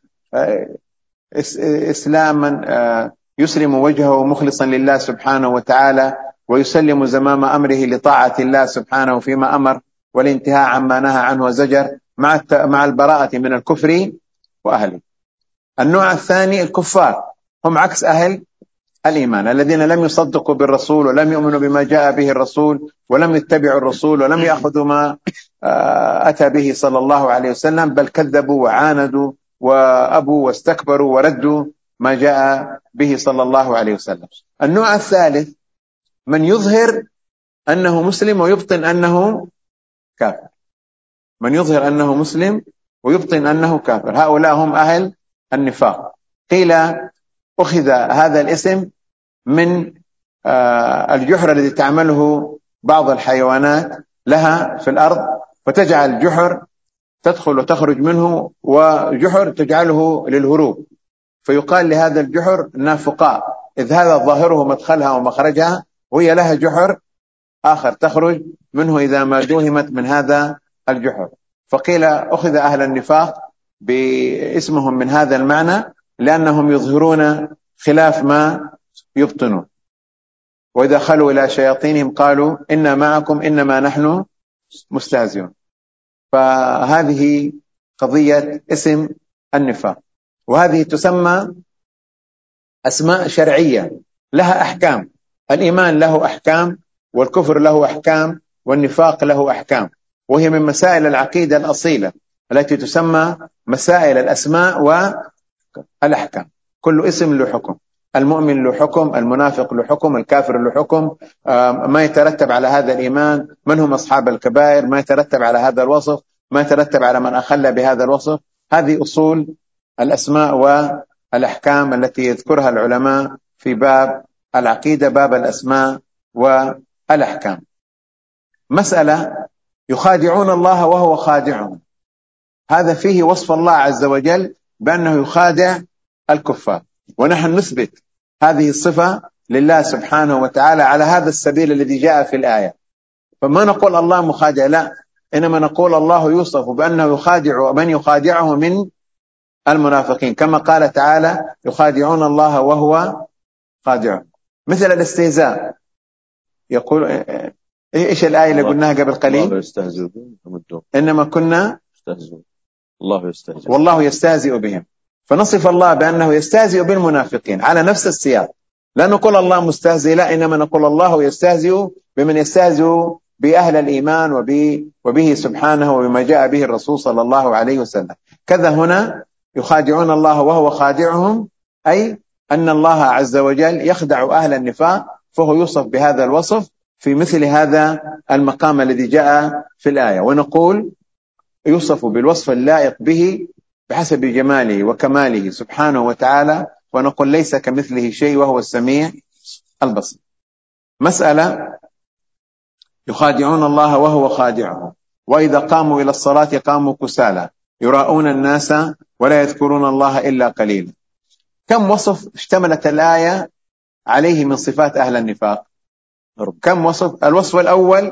إسلاما يسلم وجهه مخلصا لله سبحانه وتعالى، ويسلم زمام أمره لطاعة الله سبحانه فيما أمر والانتهاء عما نهى عنه وزجر، مع مع البراءة من الكفر وأهله. النوع الثاني الكفار، هم عكس أهل الإيمان، الذين لم يصدقوا بالرسول ولم يؤمنوا بما جاء به الرسول ولم يتبعوا الرسول ولم يأخذوا ما أتى به صلى الله عليه وسلم، بل كذبوا وعاندوا وأبوا واستكبروا وردوا ما جاء به صلى الله عليه وسلم. النوع الثالث من يظهر أنه مسلم ويبطن أنه كافر، من يظهر أنه مسلم ويبطن أنه كافر، هؤلاء هم أهل النفاق. قيل أخذ هذا الاسم من الجحر الذي تعمله بعض الحيوانات لها في الأرض، فتجعل جحر تدخل وتخرج منه، وجحر تجعله للهروب، فيقال لهذا الجحر نافقاء، إذ هذا ظاهره مدخلها ومخرجها، وهي لها جحر آخر تخرج منه إذا ما دوهمت من هذا الجحر. فقيل أخذ أهل النفاق باسمهم من هذا المعنى، لأنهم يظهرون خلاف ما يبطنون. وإذا خلوا إلى شياطينهم قالوا إنا معكم إنما نحن مستهزئون. فهذه قضية اسم النفاق، وهذه تسمى أسماء شرعية لها أحكام. الإيمان له أحكام، والكفر له أحكام، والنفاق له أحكام، وهي من مسائل العقيدة الأصيلة التي تسمى مسائل الأسماء والأحكام. كل اسم له حكم، المؤمن له حكم، المنافق له حكم، الكافر له حكم، ما يترتب على هذا الإيمان، من هم أصحاب الكبائر، ما يترتب على هذا الوصف، ما يترتب على من أخل بهذا الوصف. هذه أصول الأسماء والأحكام التي يذكرها العلماء في باب العقيدة، باب الأسماء والأحكام. مسألة يخادعون الله وهو خادعهم، هذا فيه وصف الله عز وجل بأنه يخادع الكفار، ونحن نثبت هذه الصفة لله سبحانه وتعالى على هذا السبيل الذي جاء في الآية. فما نقول الله مخادع، لا، إنما نقول الله يوصف بأنه يخادع من يخادعه من المنافقين، كما قال تعالى يخادعون الله وهو خادع. مثل الاستهزاء، يقول إيش الآية اللي قلناها قبل قليل؟ الله يستهزئ بهم إنما كنا يستهزئ الله يستهزئ والله يستهزئ بهم. فنصف الله بأنه يستهزئ بالمنافقين على نفس السياق، لا نقول الله مستهزئ، لا، إنما نقول الله يستهزئ بمن يستهزئ بأهل الإيمان وبه سبحانه وبما جاء به الرسول صلى الله عليه وسلم. كذا هنا يخادعون الله وهو خادعهم، أي أن الله عز وجل يخدع أهل النفاق، فهو يوصف بهذا الوصف في مثل هذا المقام الذي جاء في الآية. ونقول يوصف بالوصف اللائق به بحسب جماله وكماله سبحانه وتعالى، ونقول ليس كمثله شيء وهو السميع البصير. مسألة يخادعون الله وهو خادعهم، وإذا قاموا إلى الصلاة قاموا كسالى يراءون الناس ولا يذكرون الله إلا قليلا. كم وصف اشتملت الآية عليه من صفات أهل النفاق؟ كم وصف؟ الوصف الأول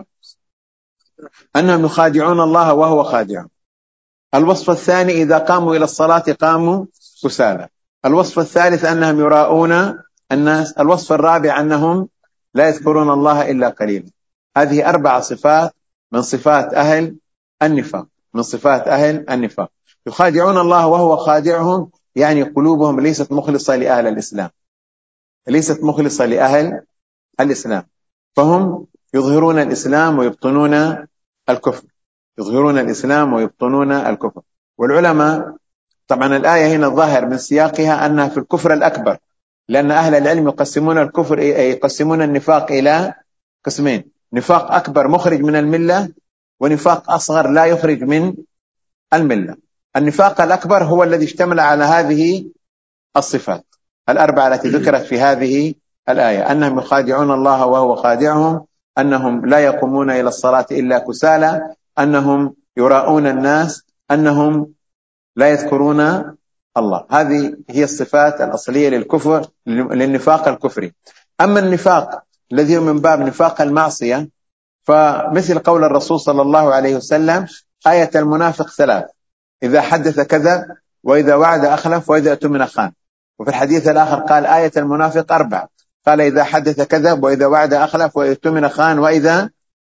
أنهم يخادعون الله وهو خادعهم. الوصف الثاني إذا قاموا إلى الصلاة قاموا كسالى. الوصف الثالث أنهم يراءون الناس. الوصف الرابع أنهم لا يذكرون الله إلا قليلا. هذه أربع صفات من صفات أهل النفاق، من صفات أهل النفاق. يخادعون الله وهو خادعهم، يعني قلوبهم ليست مخلصة لأهل الإسلام، ليست مخلصة لأهل الإسلام، فهم يظهرون الإسلام ويبطنون الكفر، يظهرون الإسلام ويبطنون الكفر. والعلماء طبعا الآية هنا الظاهر من سياقها أنها في الكفر الأكبر، لأن أهل العلم يقسمون الكفر يقسمون النفاق إلى قسمين: نفاق أكبر مخرج من الملة، ونفاق أصغر لا يخرج من الملة. النفاق الأكبر هو الذي اشتمل على هذه الصفات الأربعة التي ذكرت في هذه الآية: أنهم يخادعون الله وهو خادعهم، أنهم لا يقومون إلى الصلاة إلا كسالى، أنهم يراءون الناس، أنهم لا يذكرون الله. هذه هي الصفات الأصلية للكفر، للنفاق الكفري. أما النفاق الذي هو من باب نفاق المعصية، فمثل قول الرسول صلى الله عليه وسلم: آية المنافق ثلاث: إذا حدث كذب، وإذا وعد أخلف، وإذا اؤتمن خان. وفي الحديث الآخر قال: آية المنافق أربع، قال: إذا حدث كذب، وإذا وعد أخلف، وإذا اؤتمن خان، وإذا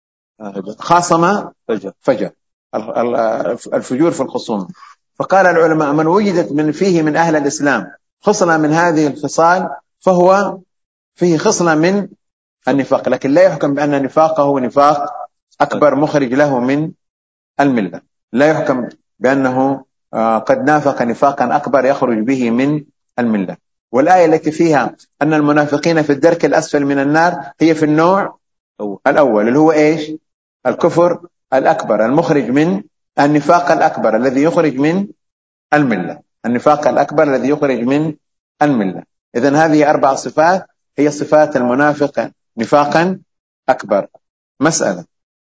خاصم فجر. الفجور في الخصوم. فقال العلماء: من وجدت من فيه من أهل الإسلام خصلة من هذه الخصال فهو فيه خصلة من النفاق، لكن لا يحكم بأن نفاقه نفاق أكبر مخرج له من الملة، لا يحكم بأنه قد نافق نفاقا أكبر يخرج به من الملة. والآية التي فيها أن المنافقين في الدرك الأسفل من النار هي في النوع الأول، اللي هو إيش؟ الكفر الأكبر المخرج من النفاق الأكبر الذي يخرج من الملة، النفاق الأكبر الذي يخرج من الملة. إذن هذه أربع صفات هي صفات المنافق نفاقا أكبر. مسألة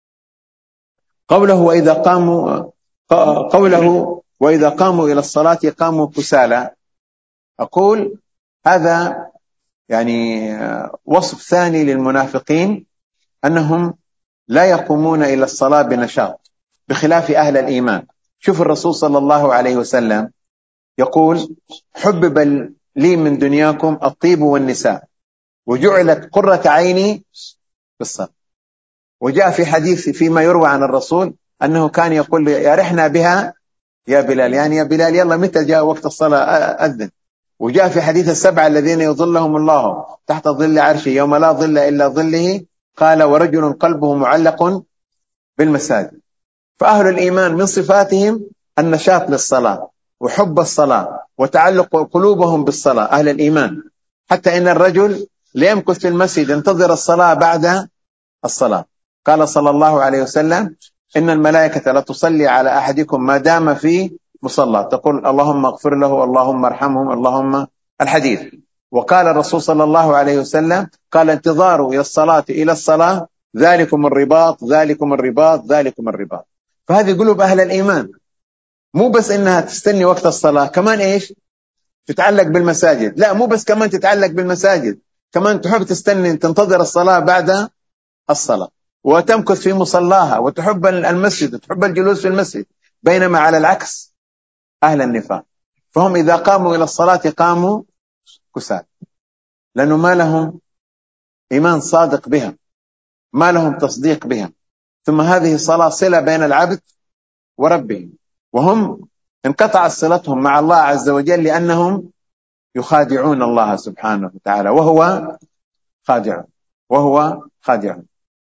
قوله وإذا قاموا قوله وإذا قاموا إلى الصلاة قاموا كسالى، أقول هذا يعني وصف ثاني للمنافقين، أنهم لا يقومون إلى الصلاة بنشاط بخلاف أهل الإيمان. شوف الرسول صلى الله عليه وسلم يقول: حبب لي من دنياكم الطيب والنساء وجعلت قرة عيني بالصلاة. وجاء في حديث فيما يروى عن الرسول أنه كان يقول: يرحنا بها يا بلال، يعني يا بلال يلا متى جاء وقت الصلاة أذن. وجاء في حديث السبعة الذين يظلهم الله تحت ظل عرشه يوم لا ظل إلا ظله، قال: ورجل قلبه معلق بالمساجد. فأهل الإيمان من صفاتهم النشاط للصلاة وحب الصلاة وتعلق قلوبهم بالصلاة، أهل الإيمان، حتى إن الرجل ليمكث في المسجد ينتظر الصلاة بعد الصلاة. قال صلى الله عليه وسلم: إن الملائكة لا تصلي على أحدكم ما دام في مصلى، تقول اللهم اغفر له، اللهم ارحمهم، اللهم الحديث. وقال الرسول صلى الله عليه وسلم: قال: انتظار إلى الصلاة إلى الصلاة ذلكم الرباط، ذلكم الرباط، ذلكم الرباط. فهذه قلوب أهل الإيمان، مو بس إنها تستني وقت الصلاة، كمان إيش؟ تتعلق بالمساجد. لا، مو بس كمان تتعلق بالمساجد، كمان تحب تستني تنتظر الصلاة بعد الصلاة. وتمكث في مصلاها وتحب المسجد وتحب الجلوس في المسجد، بينما على العكس أهل النفاق فهم إذا قاموا إلى الصلاة قاموا كسالى، لأنه ما لهم إيمان صادق بها، ما لهم تصديق بها. ثم هذه الصلاة صلة بين العبد وربه، وهم انقطعت صلتهم مع الله عز وجل لأنهم يخادعون الله سبحانه وتعالى وهو خادع وهو خادع.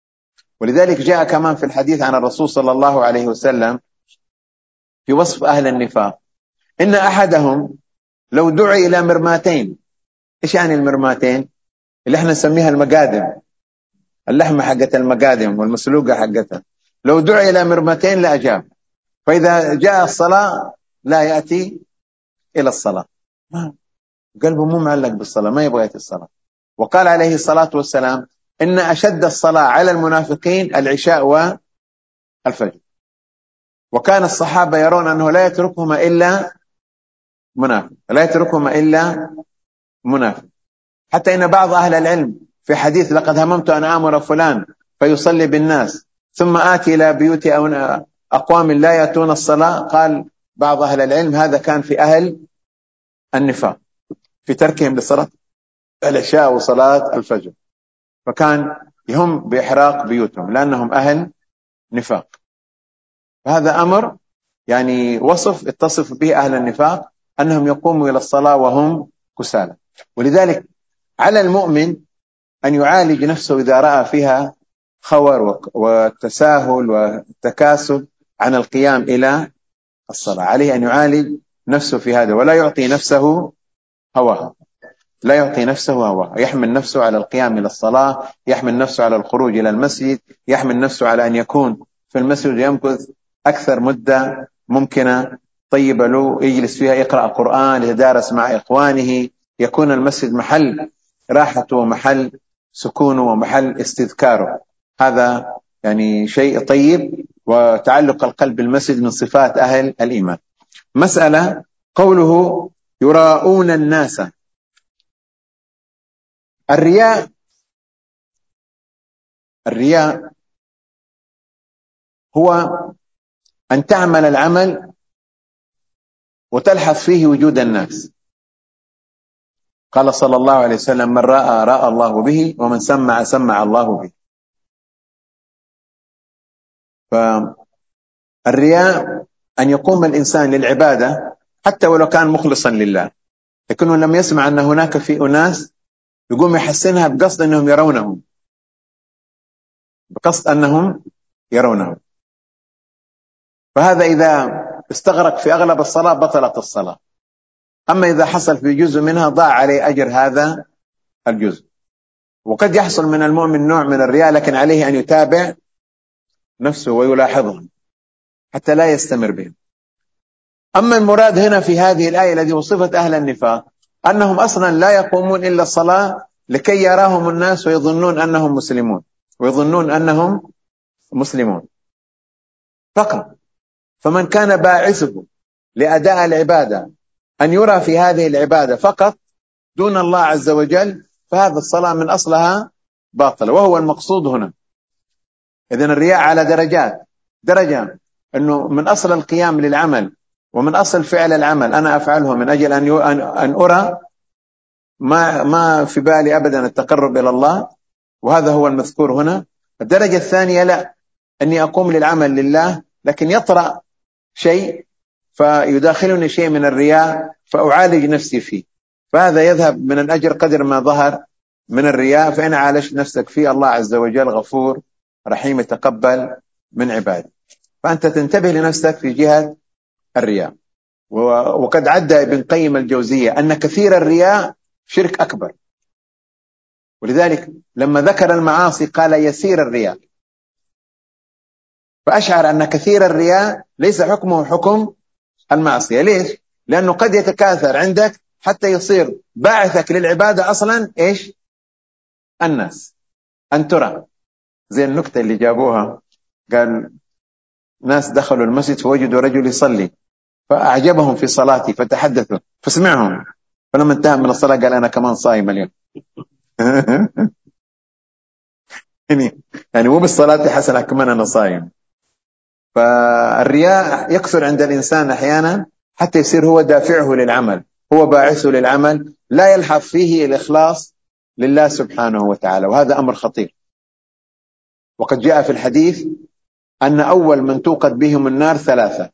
ولذلك جاء كمان في الحديث عن الرسول صلى الله عليه وسلم في وصف أهل النفاق إن أحدهم لو دعي إلى مرماتين. إيش يعني المرماتين؟ اللي احنا نسميها المقادم، اللحمة حقت المقادم والمسلوقة حقتها، لو دعي إلى مرمتين لأجاب، فإذا جاء الصلاة لا يأتي إلى الصلاة، ما قلبه مو معلق بالصلاة، ما يبغى يأتي الصلاة. وقال عليه الصلاة والسلام إن أشد الصلاة على المنافقين العشاء والفجر، وكان الصحابة يرون أنه لا يتركهما إلا منافق، لا يتركهما إلا منافق. حتى إن بعض أهل العلم في حديث لقد هممت أن آمر فلان فيصلي بالناس ثم آتي إلى بيوت أقوام لا يأتون الصلاة، قال بعض أهل العلم هذا كان في أهل النفاق في تركهم لصلاة العشاء وصلاة الفجر، فكان يهم بإحراق بيوتهم لأنهم أهل نفاق. فهذا أمر يعني وصف اتصف به أهل النفاق أنهم يقوموا إلى الصلاة وهم كسالى. ولذلك على المؤمن أن يعالج نفسه إذا رأى فيها خور والتساهل والتكاسل عن القيام إلى الصلاة، عليه أن يعالج نفسه في هذا ولا يعطي نفسه هواها، لا يعطي نفسه هواها، يحمل نفسه على القيام إلى الصلاة، يحمل نفسه على الخروج إلى المسجد، يحمل نفسه على أن يكون في المسجد ويمكث أكثر مدة ممكنة طيبة له يجلس فيها يقرأ قرآن يتدارس مع إخوانه، يكون المسجد محل راحته ومحل سكونه ومحل استذكاره. هذا يعني شيء طيب، وتعلق القلب بالمسجد من صفات أهل الإيمان. مسألة قوله يراؤون الناس. الرياء الرياء هو أن تعمل العمل وتلحظ فيه وجود الناس. قال صلى الله عليه وسلم من رأى رأى الله به ومن سمع سمع الله به. فالرياء أن يقوم الإنسان للعبادة حتى ولو كان مخلصا لله، لكنه لم يسمع أن هناك في أناس يقوم يحسنها بقصد أنهم يرونهم، بقصد أنهم يرونهم، فهذا إذا استغرق في أغلب الصلاة بطلت الصلاة. أما إذا حصل في جزء منها ضاع عليه أجر هذا الجزء. وقد يحصل من المؤمن نوع من الرياء لكن عليه أن يتابع نفسه ويلاحظهم حتى لا يستمر بهم. أما المراد هنا في هذه الآية التي وصفت أهل النفاق أنهم أصلا لا يقومون إلا الصلاة لكي يراهم الناس ويظنون أنهم مسلمون ويظنون أنهم مسلمون فقط. فمن كان باعثه لأداء العبادة أن يرى في هذه العبادة فقط دون الله عز وجل، فهذا الصلاة من أصلها باطلة، وهو المقصود هنا. إذن الرياء على درجات، درجة أنه من أصل القيام للعمل ومن أصل فعل العمل أنا أفعله من أجل أن أن أرى، ما ما في بالي أبدا التقرب إلى الله، وهذا هو المذكور هنا. الدرجة الثانية لا، أني أقوم للعمل لله لكن يطرأ شيء فيداخلني شيء من الرياء فأعالج نفسي فيه، فهذا يذهب من الأجر قدر ما ظهر من الرياء. فإن عالجت نفسك فيه الله عز وجل غفور رحيم يتقبل من عباده. فأنت تنتبه لنفسك في جهة الرياء. وقد عد ابن قيم الجوزية أن كثير الرياء شرك أكبر، ولذلك لما ذكر المعاصي قال يسير الرياء، فأشعر أن كثير الرياء ليس حكمه حكم المعصية. ليش؟ لأنه قد يتكاثر عندك حتى يصير باعثك للعبادة أصلا إيش؟ الناس، أن ترى. زي النكتة اللي جابوها، قال ناس دخلوا المسجد فوجدوا رجل يصلي فأعجبهم في صلاتي فتحدثوا فسمعهم، فلما انتهى من الصلاة قال أنا كمان صايم اليوم. يعني يعني مو بالصلاة حسنة كمان أنا صايم. فالرياء يكثر عند الإنسان أحيانا حتى يصير هو دافعه للعمل، هو باعثه للعمل، لا يلحظ فيه الإخلاص لله سبحانه وتعالى، وهذا أمر خطير. وقد جاء في الحديث أن أول من توقد بهم النار ثلاثة.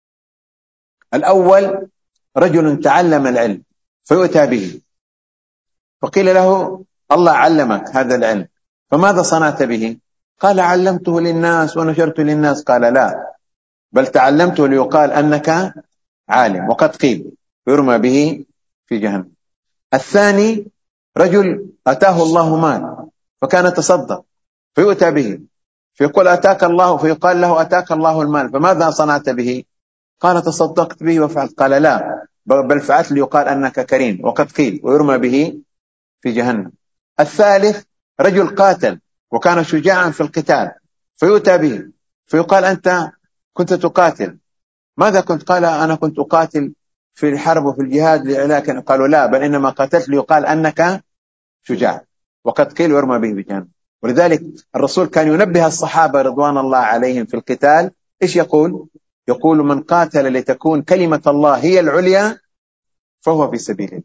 الأول رجل تعلم العلم فيؤتى به، فقيل له الله علمك هذا العلم، فماذا صنعت به؟ قال علمته للناس ونشرت للناس. قال لا، بل تعلمته ليقال أنك عالم، وقد قيل، يرمى به في جهنم. الثاني رجل أتاه الله مال فكان تصدق فيؤتى به، فيقول أتاك الله، فيقال له أتاك الله المال فماذا صنعت به؟ قال تصدقت به وفعلت. قال لا، بل فعلت ليقال أنك كريم، وقد قيل، ويرمى به في جهنم. الثالث رجل قاتل وكان شجاعا في القتال فيؤتى به، فيقال أنت كنت تقاتل، ماذا كنت؟ قال أنا كنت أقاتل في الحرب وفي الجهاد لكن. قالوا لا، بل إنما قاتلت ليقال أنك شجاع، وقد قيل ويرمى به بجهنم. ولذلك الرسول كان ينبه الصحابة رضوان الله عليهم في القتال، إيش يقول؟ يقول من قاتل لتكون كلمة الله هي العليا فهو في سبيل الله.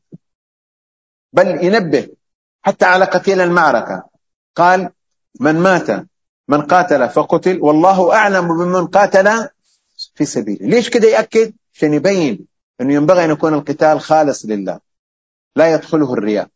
بل ينبه حتى على قتيل المعركة، قال من مات من قاتل فقتل والله أعلم بمن قاتل في سبيله. ليش كده يأكد؟ عشان يبين أنه ينبغي أن يكون القتال خالص لله لا يدخله الرياء،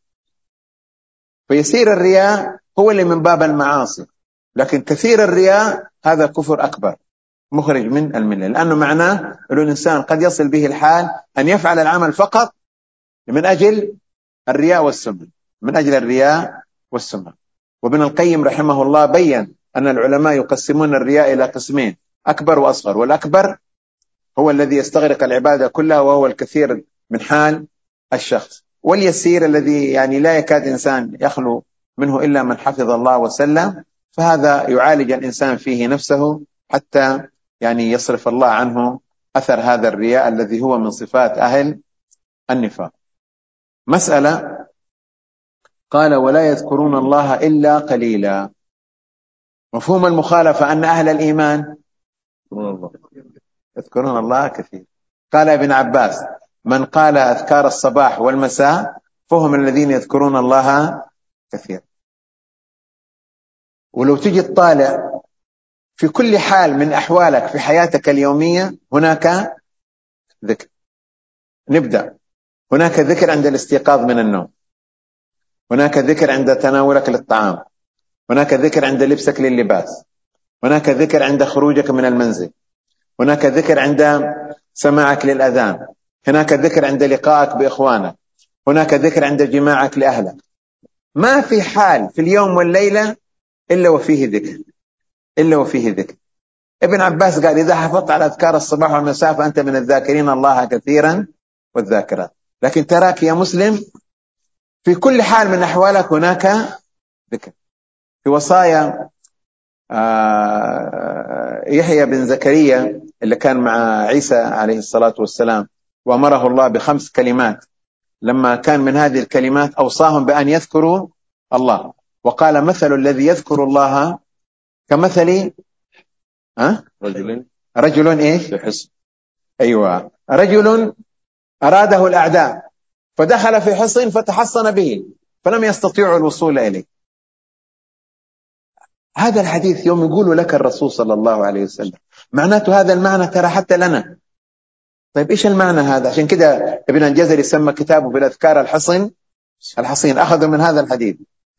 فيصير الرياء هو اللي من باب المعاصي. لكن كثير الرياء هذا كفر أكبر مخرج من الملة، لأنه معناه أن الإنسان قد يصل به الحال أن يفعل العمل فقط من أجل الرياء والسمعة، من أجل الرياء والسمعة. وابن القيم رحمه الله بيّن أن العلماء يقسمون الرياء إلى قسمين، أكبر وأصغر، والأكبر هو الذي يستغرق العبادة كلها وهو الكثير من حال الشخص، واليسير الذي يعني لا يكاد إنسان يخلو منه إلا من حفظ الله وسلم، فهذا يعالج الإنسان فيه نفسه حتى يعني يصرف الله عنه أثر هذا الرياء الذي هو من صفات أهل النفاق. مسألة قال ولا يذكرون الله إلا قليلا، مفهوم المخالفة أن أهل الإيمان يذكرون الله كثير. قال ابن عباس من قال أذكار الصباح والمساء فهم الذين يذكرون الله كثير. ولو تجي تطالع في كل حال من أحوالك في حياتك اليومية هناك ذكر. نبدأ، هناك ذكر عند الاستيقاظ من النوم، هناك ذكر عند تناولك للطعام، هناك ذكر عند لبسك لللباس، هناك ذكر عند خروجك من المنزل، هناك ذكر عند سماعك للأذان، هناك ذكر عند لقائك بإخوانك، هناك ذكر عند جماعك لأهلك. ما في حال في اليوم والليلة إلا وفيه ذكر، إلا وفيه ذكر. ابن عباس قال إذا حفظت على أذكار الصباح والمساء فأنت من الذاكرين الله كثيرا والذاكرات. لكن تراك يا مسلم في كل حال من أحوالك هناك ذكر. في وصايا يحيى بن زكريا اللي كان مع عيسى عليه الصلاة والسلام وأمره الله بخمس كلمات، لما كان من هذه الكلمات أوصاهم بأن يذكروا الله، وقال مثل الذي يذكر الله كمثل أه؟ رجل رجل إيش؟ بحسن. أيوة، رجل أراده الأعداء فدخل في حصن فتحصن به فلم يستطيعوا الوصول إليه. هذا الحديث يوم يقول لك الرسول صلى الله عليه وسلم معناته هذا المعنى ترى حتى لنا. طيب إيش المعنى هذا؟ عشان كده ابن الجزري سمى كتابه بالأذكار الحصن الحصين، أخذوا من هذا الحديث.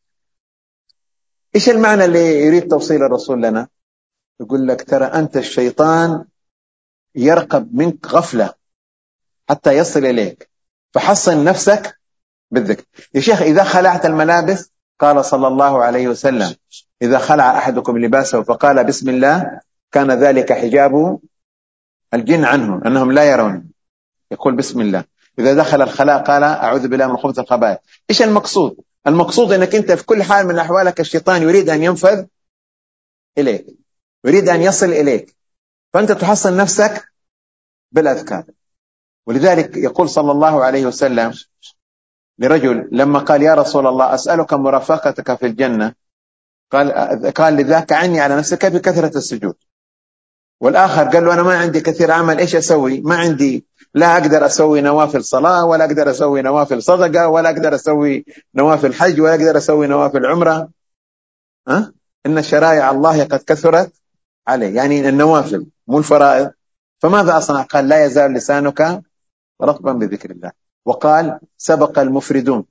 إيش المعنى اللي يريد توصيل الرسول لنا؟ يقول لك ترى أنت الشيطان يرقب منك غفلة حتى يصل إليك، فحصن نفسك بالذكر. يا شيخ إذا خلعت الملابس قال صلى الله عليه وسلم إذا خلع أحدكم لباسه فقال بسم الله كان ذلك حجاب الجن عنه أنهم لا يرون، يقول بسم الله. إذا دخل الخلاء قال أعوذ بالله من خبث الخبائث. إيش المقصود؟ المقصود أنك أنت في كل حال من أحوالك الشيطان يريد أن ينفذ إليك، يريد أن يصل إليك، فأنت تحصن نفسك بالأذكار. ولذلك يقول صلى الله عليه وسلم لرجل لما قال يا رسول الله أسألك مرافقتك في الجنة، قال قال لذاك عني على نفسك بكثرة السجود. والآخر قال له أنا ما عندي كثير عمل، إيش أسوي؟ ما عندي، لا أقدر أسوي نوافل صلاة، ولا أقدر أسوي نوافل صدقة، ولا أقدر أسوي نوافل حج، ولا أقدر أسوي نوافل عمرة. أه؟ إن شرائع الله قد كثرت عليه، يعني النوافل مو الفرائض. فماذا أصنع؟ قال لا يزال لسانك رطبا بذكر الله. وقال سبق المفردون.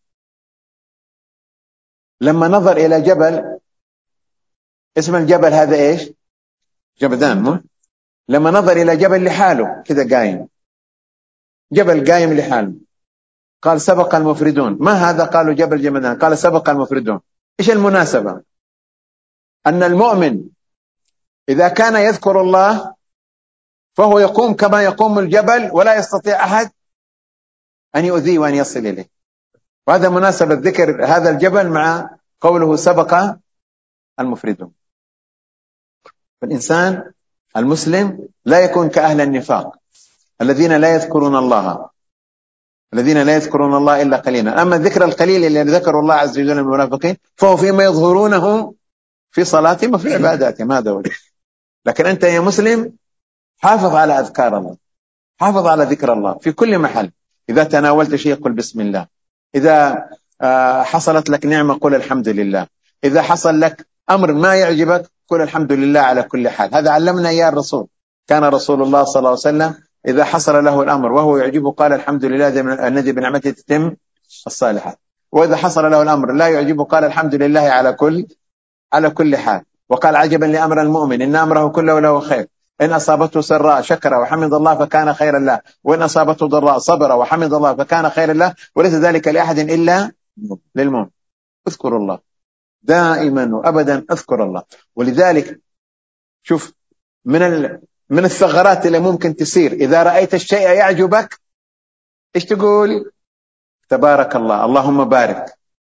لما نظر إلى جبل، اسم الجبل هذا إيش؟ جبدان. مو لما نظر إلى جبل لحاله كذا قايم، جبل قايم لحاله، قال سبق المفردون. ما هذا؟ قالوا جبل جمدان. قال سبق المفردون. إيش المناسبة؟ أن المؤمن إذا كان يذكر الله فهو يقوم كما يقوم الجبل، ولا يستطيع أحد أن يؤذيه وأن يصل إليه. وهذا مناسبة ذكر هذا الجبل مع قوله سبق المفردون. فالإنسان المسلم لا يكون كأهل النفاق الذين لا يذكرون الله، الذين لا يذكرون الله إلا قليلا. أما الذكر القليل اللي ذكروا الله عز وجل من المنافقين فهو فيما يظهرونه في صلاتهم وفي عباداتهم، هذا وجه. لكن أنت يا مسلم حافظ على أذكار الله، حافظ على ذكر الله في كل محل. إذا تناولت شيء قل بسم الله، إذا حصلت لك نعمة قل الحمد لله، إذا حصل لك أمر ما يعجبك قل الحمد لله على كل حال. هذا علمنا إياه الرسول. كان رسول الله صلى الله عليه وسلم إذا حصل له الأمر وهو يعجبه قال الحمد لله الذي بنعمته تتم الصالحات، وإذا حصل له الأمر لا يعجبه قال الحمد لله على كل على كل حال. وقال عجبا لأمر المؤمن إن أمره كله له خير، إن أصابته سراء شكر وحمد الله فكان خيرا له، وإن أصابته ضراء صبر وحمد الله فكان خيرا له، وليس ذلك لأحد إلا للمؤمن. اذكروا الله دائما وأبدا، اذكر الله. ولذلك شوف من ال... من الثغرات اللي ممكن تصير إذا رأيت الشيء يعجبك إيش تقول؟ تبارك الله، اللهم بارك.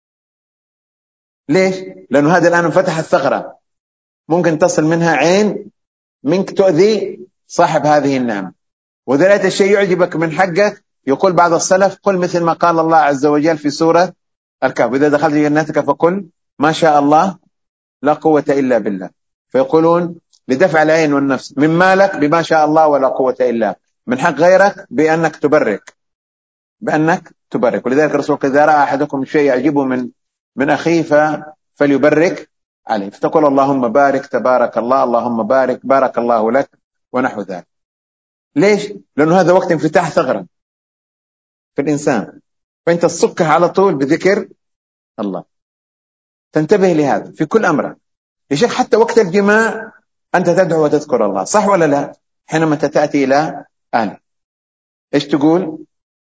ليش؟ لأنه هذا الآن فتح الثغرة، ممكن تصل منها عين منك تؤذي صاحب هذه النعمة. وإذا رأيت الشيء يعجبك من حقك، يقول بعض السلف قل مثل ما قال الله عز وجل في سورة الكهف إذا دخلت جنتك فقل ما شاء الله لا قوة إلا بالله. فيقولون لدفع العين والنفس من مالك بما شاء الله ولا قوة إلا، من حق غيرك بأنك تبرك، بأنك تبرك. ولذلك الرسول إذا رأى أحدكم شيء يعجبه من من أخيه فليبرك عليه، فتقول اللهم بارك تبارك الله، اللهم بارك بارك الله لك ونحو ذلك. ليش؟ لأنه هذا وقت انفتاح ثغرة في الإنسان، فأنت تصكها على طول بذكر الله. تنتبه لهذا في كل أمرك يا شيخ. حتى وقت الجماع أنت تدعو وتذكر الله، صح ولا لا؟ حينما تأتي إلى أهل إيش تقول؟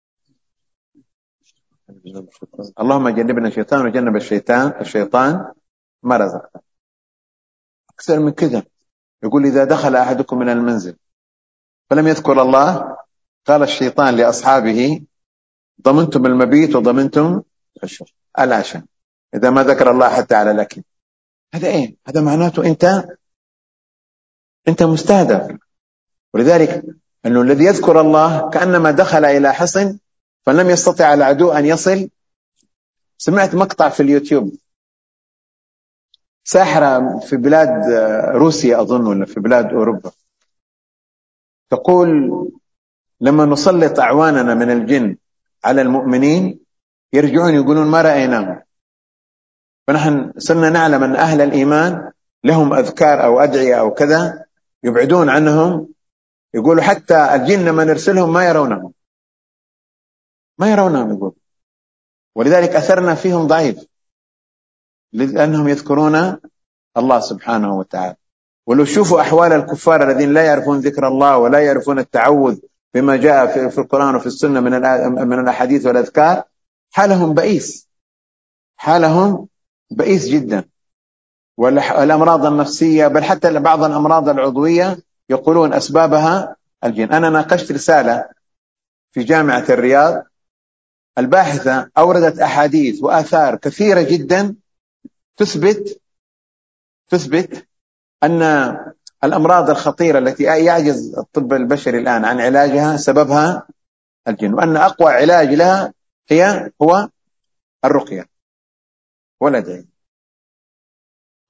اللهم جنبنا الشيطان وجنب الشيطان الشيطان ما رزقنا. أكثر من كذا يقول إذا دخل أحدكم من المنزل فلم يذكر الله قال الشيطان لأصحابه ضمنتم المبيت وضمنتم العشاء. إذا ما ذكر الله حتى على الأكل، هذا إيه؟ هذا معناته أنت أنت مستهدف. ولذلك أنه الذي يذكر الله كأنما دخل إلى حصن فلم يستطع العدو أن يصل. سمعت مقطع في اليوتيوب ساحرة في بلاد روسيا أظن ولا في بلاد أوروبا تقول لما نسلط أعواننا من الجن على المؤمنين يرجعون يقولون ما رأيناهم. فنحن صرنا نعلم أن أهل الإيمان لهم أذكار أو أدعية أو كذا يبعدون عنهم. يقولوا حتى الجن لما نرسلهم ما يرونهم ما يرونهم يقول. ولذلك أثرنا فيهم ضعيف لأنهم يذكرون الله سبحانه وتعالى. ولو شوفوا أحوال الكفار الذين لا يعرفون ذكر الله ولا يعرفون التعوذ بما جاء في القرآن وفي السنة من من الأحاديث والأذكار، حالهم بئيس، حالهم بئيس جدا. والأمراض النفسية بل حتى بعض الأمراض العضوية يقولون أسبابها الجن. أنا ناقشت رسالة في جامعة الرياض، الباحثة أوردت أحاديث وآثار كثيرة جدا تثبت تثبت أن الأمراض الخطيرة التي يعجز الطب البشري الآن عن علاجها سببها الجن، وأن أقوى علاج لها هي هو الرقية والأدعية.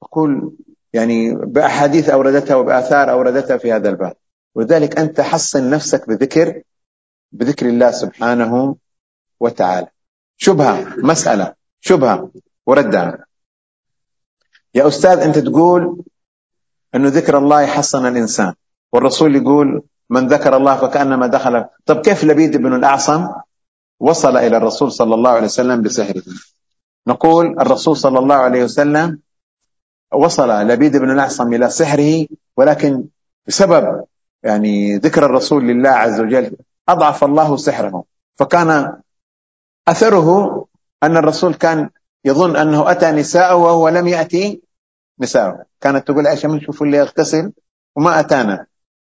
أقول يعني بأحاديث أوردتها وبآثار أوردتها في هذا الباب. ولذلك أنت حصن نفسك بذكر بذكر الله سبحانه وتعالى. شبهة، مسألة شبهة وردها. يا أستاذ أنت تقول أنه ذكر الله يحصن الإنسان، والرسول يقول من ذكر الله فكأنما دخل. طب كيف لبيد بن الأعصم وصل إلى الرسول صلى الله عليه وسلم بسحره؟ نقول الرسول صلى الله عليه وسلم وصل لبيد بن الأعصم إلى سحره، ولكن بسبب يعني ذكر الرسول لله عز وجل أضعف الله سحره، فكان أثره أن الرسول كان يظن أنه أتى نساءه وهو لم يأتي نساءه. كانت تقول عائشة من شوفوا اللي يغتسل وما أتانا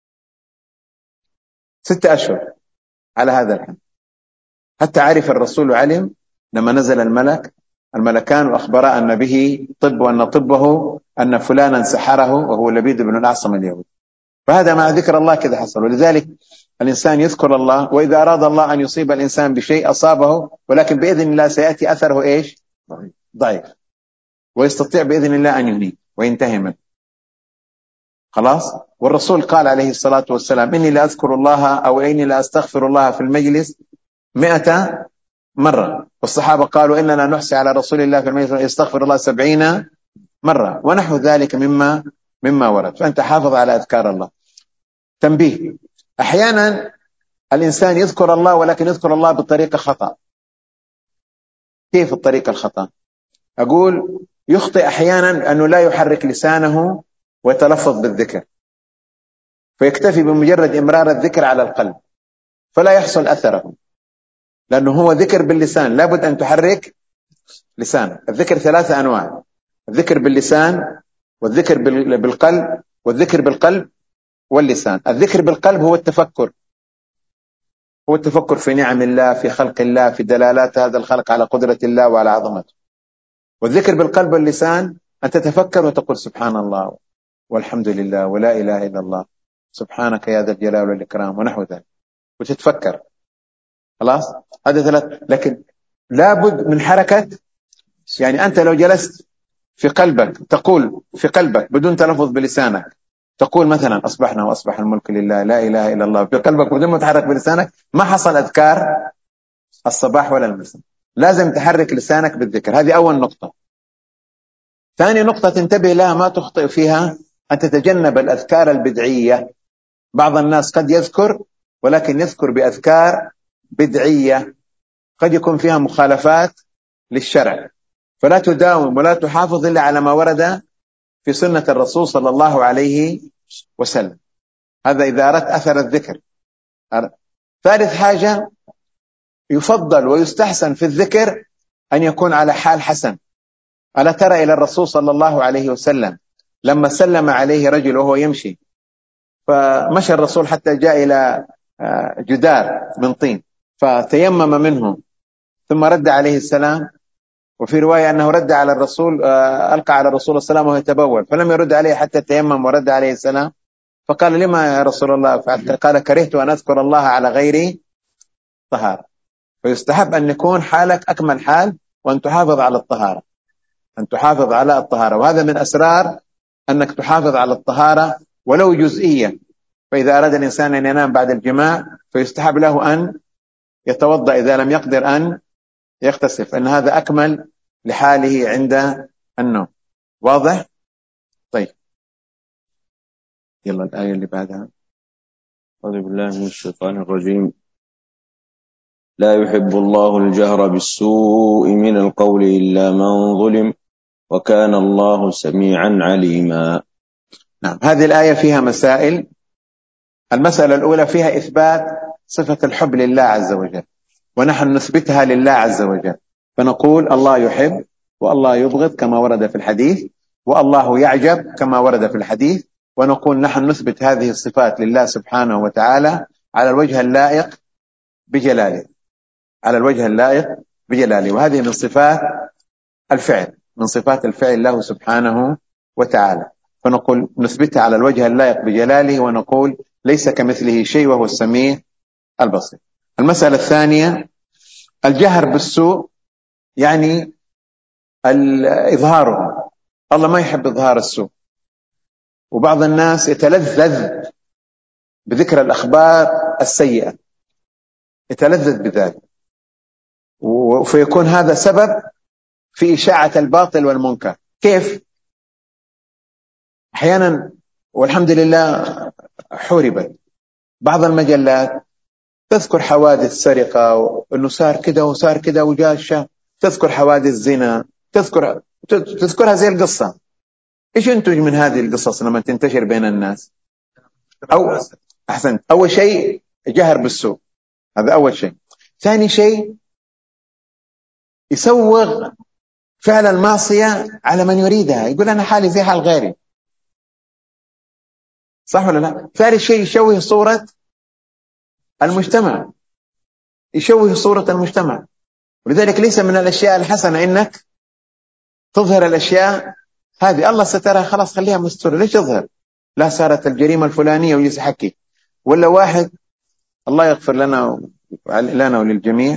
ستة أشهر على هذا الحال، حتى عرف الرسول وعلم لما نزل الملك الملكان وأخبرا أن به طب وأن طبه أن فلانا سحره وهو لبيد بن الأعصم اليهودي. فهذا مع ذكر الله كذا حصل. ولذلك الإنسان يذكر الله، وإذا أراد الله أن يصيب الإنسان بشيء أصابه، ولكن بإذن الله سيأتي أثره إيش؟ ضعيف، ويستطيع بإذن الله أن يهنيه وينتهي منه. خلاص. والرسول قال عليه الصلاة والسلام إني لا أذكر الله أو إني لا أستغفر الله في المجلس مئة مرة، والصحابة قالوا إننا نحصي على رسول الله في المجلس يستغفر الله سبعين مرة، ونحو ذلك مما مما ورد. فأنت حافظ على أذكار الله. تنبيه: أحيانا الإنسان يذكر الله ولكن يذكر الله بطريقة خطأ. كيف الطريقة الخطأ؟ أقول يخطئ أحيانا أنه لا يحرك لسانه ويتلفظ بالذكر، فيكتفي بمجرد إمرار الذكر على القلب فلا يحصل أثره، لأنه هو ذكر باللسان، لابد أن تحرك لسانك. الذكر ثلاثة أنواع: الذكر باللسان، والذكر بالقلب، والذكر بالقلب واللسان. الذكر بالقلب هو التفكر، هو التفكر في نعم الله، في خلق الله، في دلالات هذا الخلق على قدرة الله وعلى عظمته. والذكر بالقلب واللسان أن تتفكر وتقول سبحان الله والحمد لله ولا إله إلا الله سبحانك يا ذا الجلال والإكرام ونحو ذلك، وتتفكر. خلاص. هذا ثلاث. لكن لابد من حركة. يعني أنت لو جلست في قلبك تقول في قلبك بدون تلفظ بلسانك، تقول مثلا أصبحنا وأصبح الملك لله لا إله إلا الله في قلبك بدون ما تحرك بلسانك، ما حصل أذكار الصباح ولا المساء. لازم تحرك لسانك بالذكر. هذه أول نقطة. ثاني نقطة تنتبه لها ما تخطئ فيها، أن تتجنب الأذكار البدعية. بعض الناس قد يذكر ولكن يذكر بأذكار بدعية قد يكون فيها مخالفات للشرع، فلا تداوم ولا تحافظ إلا على ما ورد في سنة الرسول صلى الله عليه وسلم. هذا إذا أردت أثر الذكر. ثالث حاجة: يفضل ويستحسن في الذكر أن يكون على حال حسن. ألا ترى إلى الرسول صلى الله عليه وسلم لما سلم عليه رجل وهو يمشي، فمشى الرسول حتى جاء إلى جدار من طين فتيمم منه ثم رد عليه السلام. وفي رواية أنه رد على الرسول، ألقى على الرسول السلام وهو يتبول، فلم يرد عليه حتى تيمم ورد عليه السلام. فقال: لما يا رسول الله فعلت؟ قال: كرهت أن أذكر الله على غير طهارة. فيستحب أن يكون حالك أكمل حال، وأن تحافظ على الطهارة، أن تحافظ على الطهارة. وهذا من أسرار أنك تحافظ على الطهارة ولو جزئيا. فإذا أراد الإنسان أن ينام بعد الجماع فيستحب له أن يتوضأ إذا لم يقدر أن يغتسل، فإن هذا أكمل لحاله عند النوم. واضح؟ طيب يلا الآية اللي بعدها. أعوذ بالله من الشيطان الرجيم. لا يحب الله الجهر بالسوء من القول إلا من ظلم وكان الله سميعا عليما. نعم. هذه الآية فيها مسائل. المسألة الأولى فيها إثبات صفة الحب لله عز وجل، ونحن نثبتها لله عز وجل، فنقول الله يحب والله يبغض كما ورد في الحديث، والله يعجب كما ورد في الحديث. ونقول نحن نثبت هذه الصفات لله سبحانه وتعالى على الوجه اللائق بجلاله، على الوجه اللائق بجلاله. وهذه من صفات الفعل، من صفات الفعل له سبحانه وتعالى. فنقول نثبتها على الوجه اللائق بجلاله، ونقول ليس كمثله شيء وهو السميع البصير. المسألة الثانية: الجهر بالسوء يعني إظهاره الله ما يحب إظهار السوء، وبعض الناس يتلذذ بذكر الأخبار السيئة، يتلذذ بذلك، وفيكون هذا سبب في إشاعة الباطل والمنكر. كيف؟ أحيانا والحمد لله حوربت بعض المجلات تذكر حوادث سرقة، وأنه صار كده وصار كده وجاء الشاب، تذكر حوادث زنا، تذكر تذكرها زي القصة. إيش ينتج من هذه القصص لما تنتشر بين الناس؟ أو أحسنت، أول شيء جهر بالسوء، هذا أول شيء. ثاني شيء يسوغ فعل المعصية على من يريدها، يقول أنا حالي زي حال غيري، صح ولا لا؟ ثالث شيء يشوه صورة المجتمع، يشوه صورة المجتمع. ولذلك ليس من الأشياء الحسنة إنك تظهر الأشياء هذه، الله سترى خلاص خليها مستورة، ليش تظهر؟ لا صارت الجريمة الفلانية ويجلس يحكي، ولا واحد الله يغفر لنا لنا وللجميع،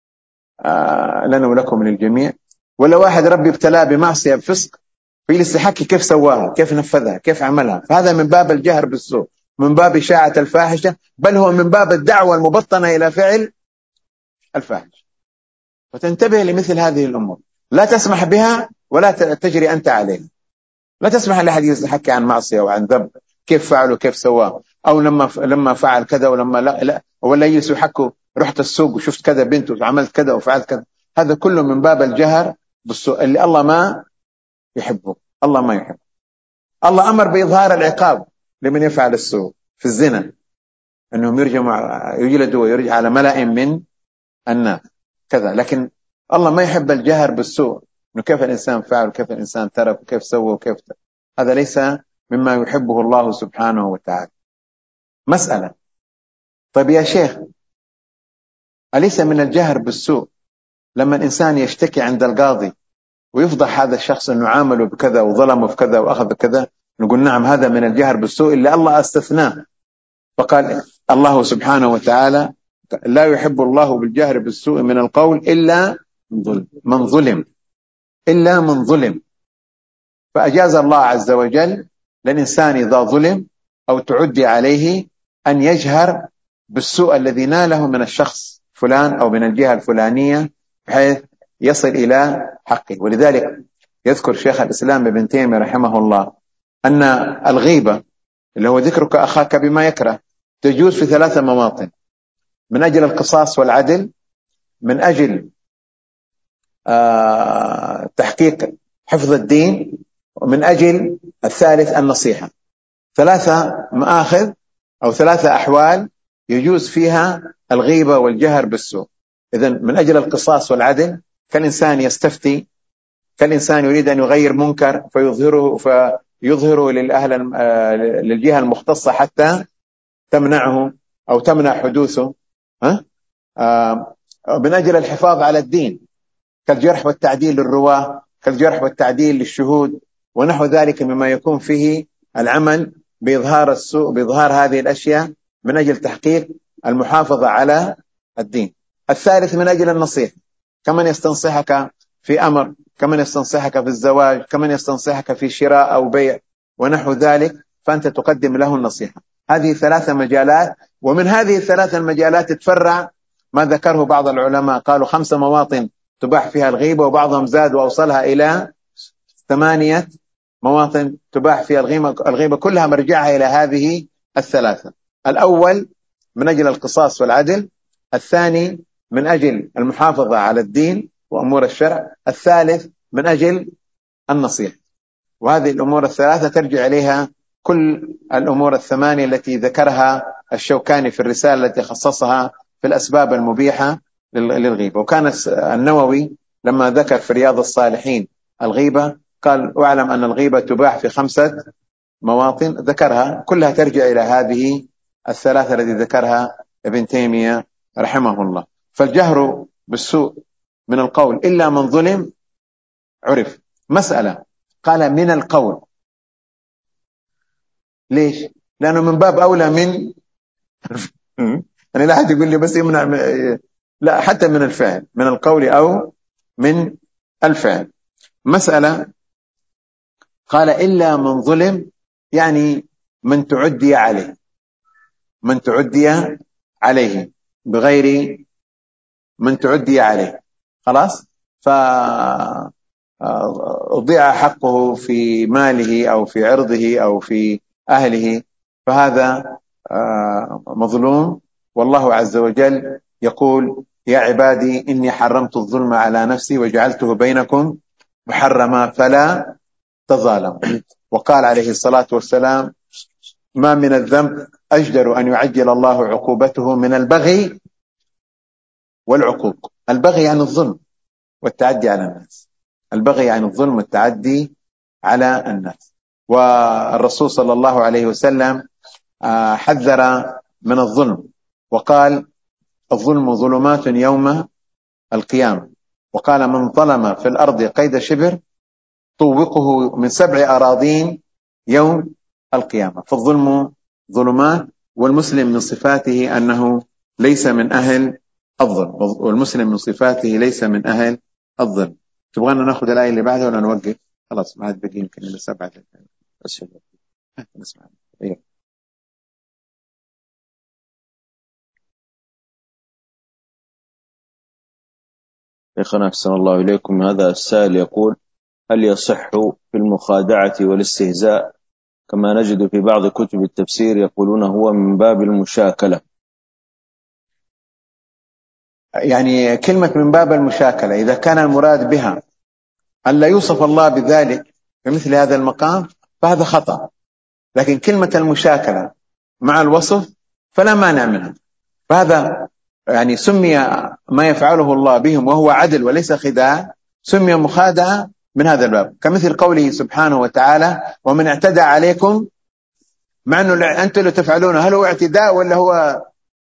آه لنا ولكم للجميع، ولا واحد ربي ابتلاه بمعصية بفسق فيجلس يحكي كيف سواها، كيف نفذها، كيف عملها. فهذا من باب الجهر بالسوء، من باب إشاعة الفاحشة، بل هو من باب الدعوة المبطنة إلى فعل الفاحش. فتنتبه لمثل هذه الأمور، لا تسمح بها ولا تجري أنت عليها. لا تسمح لأحد يحكي عن معصية وعن ذنب كيف فعله كيف سواه، أو لما لما فعل كذا ولما لا لا، ولا يجلسوا يحكوا رحت السوق وشفت كذا بنت وعملت كذا وفعلت كذا. هذا كله من باب الجهر بالسوء اللي الله ما يحبه، الله ما يحبه. الله أمر بإظهار العقاب لمن يفعل السوء في الزنا، أنهم يرجموا يجلدوا ويرجع على ملأ من الناس كذا، لكن الله ما يحب الجهر بالسوء، إنه كيف الإنسان فعل وكيف الإنسان ترك وكيف سوى وكيف ترك. هذا ليس مما يحبه الله سبحانه وتعالى. مسألة، طيب يا شيخ، أليس من الجهر بالسوء لما الإنسان يشتكي عند القاضي ويفضح هذا الشخص أنه عامله بكذا وظلمه في كذا وأخذ كذا؟ نقول نعم، هذا من الجهر بالسوء اللي الله استثناه. فقال الله سبحانه وتعالى لا يحب الله بالجهر بالسوء من القول إلا من ظلم، إلا من ظلم. فأجاز الله عز وجل للإنسان إذا ظلم أو تعدي عليه أن يجهر بالسوء الذي ناله من الشخص فلان أو من الجهة الفلانية بحيث يصل إلى حقه. ولذلك يذكر شيخ الإسلام ابن تيمية رحمه الله أن الغيبة اللي هو ذكرك أخاك بما يكره تجوز في ثلاثة مواطن: من أجل القصاص والعدل، من أجل آه تحقيق حفظ الدين، ومن أجل الثالث النصيحة. ثلاثة مآخذ أو ثلاثة أحوال يجوز فيها الغيبة والجهر بالسوء. إذن من أجل القصاص والعدل، كالإنسان يستفتي، كالإنسان يريد أن يغير منكر فيظهره فيظهره للأهل للجهة المختصة حتى تمنعه أو تمنع حدوثه. ها؟ آه من أجل الحفاظ على الدين، كالجرح والتعديل للرواة، كالجرح والتعديل للشهود، ونحو ذلك مما يكون فيه العمل بإظهار السوء، بإظهار هذه الأشياء من أجل تحقيق المحافظة على الدين. الثالث من أجل النصيحة، كمن يستنصحك في أمر، كمن يستنصحك في الزواج، كمن يستنصحك في شراء أو بيع ونحو ذلك، فأنت تقدم له النصيحة. هذه ثلاثة مجالات، ومن هذه الثلاثة المجالات تفرع ما ذكره بعض العلماء، قالوا خمس مواطن تباح فيها الغيبة، وبعضهم زاد وأوصلها إلى ثمانية مواطن تباح فيها الغيبة. الغيبة كلها مرجعها إلى هذه الثلاثة: الأول من أجل القصاص والعدل، الثاني من أجل المحافظة على الدين وأمور الشرع، الثالث من أجل النصيحة. وهذه الأمور الثلاثة ترجع إليها كل الأمور الثمانية التي ذكرها الشوكاني في الرسالة التي خصصها في الأسباب المبيحة للغيبة. وكان النووي لما ذكر في رياض الصالحين الغيبة قال واعلم أن الغيبة تباح في خمسة مواطن، ذكرها كلها ترجع إلى هذه الثلاثة التي ذكرها ابن تيمية رحمه الله. فالجهر بالسوء من القول إلا من ظلم عرف. مسألة، قال من القول، ليش؟ لأنه من باب أولى من يعني لا أحد يقول لي بس يمنع، لا، حتى من الفعل، من القول أو من الفعل. مسألة، قال إلا من ظلم، يعني من تعدي عليه، من تعدي عليه بغير من تعدي عليه، خلاص، فأضيع حقه في ماله أو في عرضه أو في أهله، فهذا مظلوم. والله عز وجل يقول: يا عبادي إني حرمت الظلم على نفسي وجعلته بينكم محرما فلا تظالموا. وقال عليه الصلاة والسلام: ما من الذنب أجدر أن يعجل الله عقوبته من البغي والعقوق. البغي عن الظلم والتعدي على الناس، البغي عن الظلم والتعدي على الناس. والرسول صلى الله عليه وسلم حذر من الظلم وقال: الظلم ظلمات يوم القيامة. وقال: من ظلم في الأرض قيد شبر طوقه من سبع أراضين يوم القيامة. فالظلم ظلمات، والمسلم من صفاته أنه ليس من أهل الظلم، والمسلم من صفاته ليس من أهل الظلم. تبغانا ناخذ الآية اللي بعدها ولا نوقف؟ خلاص ما عاد بقي يمكن إلا سبعة أشهر نسمع. إيه. شيخنا أحسن الله إليكم، هذا السائل يقول: هل يصح في المخادعة والاستهزاء كما نجد في بعض كتب التفسير يقولون هو من باب المشاكلة؟ يعني كلمة من باب المشاكلة إذا كان المراد بها أن لا يوصف الله بذلك في مثل هذا المقام فهذا خطأ، لكن كلمة المشاكلة مع الوصف فلا مانع منها. فهذا يعني سمي ما يفعله الله بهم وهو عدل وليس خداع، سمي مخادعة من هذا الباب، كمثل قوله سبحانه وتعالى: ومن اعتدى عليكم، مع أنه أنتم اللي تفعلونه، هل هو اعتداء ولا هو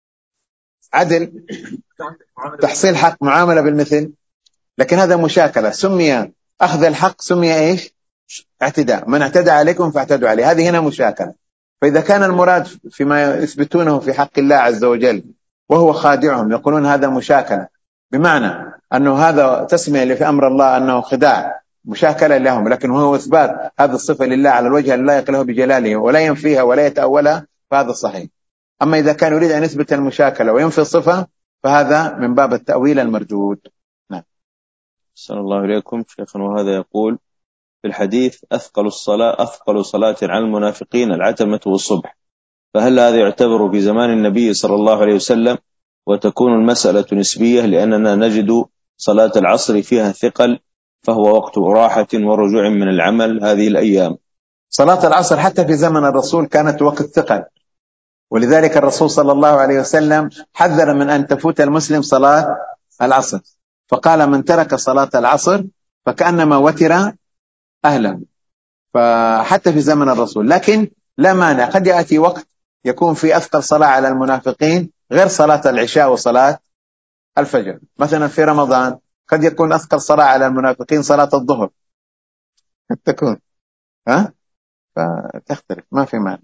عدل تحصيل حق معاملة بالمثل؟ لكن هذا مشاكلة، سمي أخذ الحق سمي إيش؟ اعتداء. من اعتدى عليكم فاعتدوا عليه، هذه هنا مشاكلة. فإذا كان المراد فيما يثبتونه في حق الله عز وجل وهو خادعهم يقولون هذا مشاكلة، بمعنى أنه هذا تسمية اللي في أمر الله أنه خداع مشاكلة لهم، لكن هو إثبات هذه الصفة لله على الوجه اللائق له بجلاله ولا ينفيها ولا يتأولها، فهذا صحيح. أما إذا كان يريد أن يثبت المشاكلة وينفي الصفة فهذا من باب التأويل المردود. نعم. صلى الله عليكم شيخنا. وهذا يقول: في الحديث أثقل الصلاة أثقل صلاة على المنافقين العتمة والصبح، فهل هذا يعتبر في زمان النبي صلى الله عليه وسلم؟ وتكون المسألة نسبية لأننا نجد صلاة العصر فيها ثقل، فهو وقت راحة ورجوع من العمل هذه الأيام. صلاة العصر حتى في زمن الرسول كانت وقت ثقل، ولذلك الرسول صلى الله عليه وسلم حذر من أن تفوت المسلم صلاة العصر، فقال: من ترك صلاة العصر فكأنما وتر أهلا. فحتى في زمن الرسول، لكن لا مانع قد يأتي وقت يكون في أثقل صلاة على المنافقين غير صلاة العشاء وصلاة الفجر. مثلا في رمضان قد يكون أثقل صلاة على المنافقين صلاة الظهر، قد تكون ها فتختلف، ما في مانع.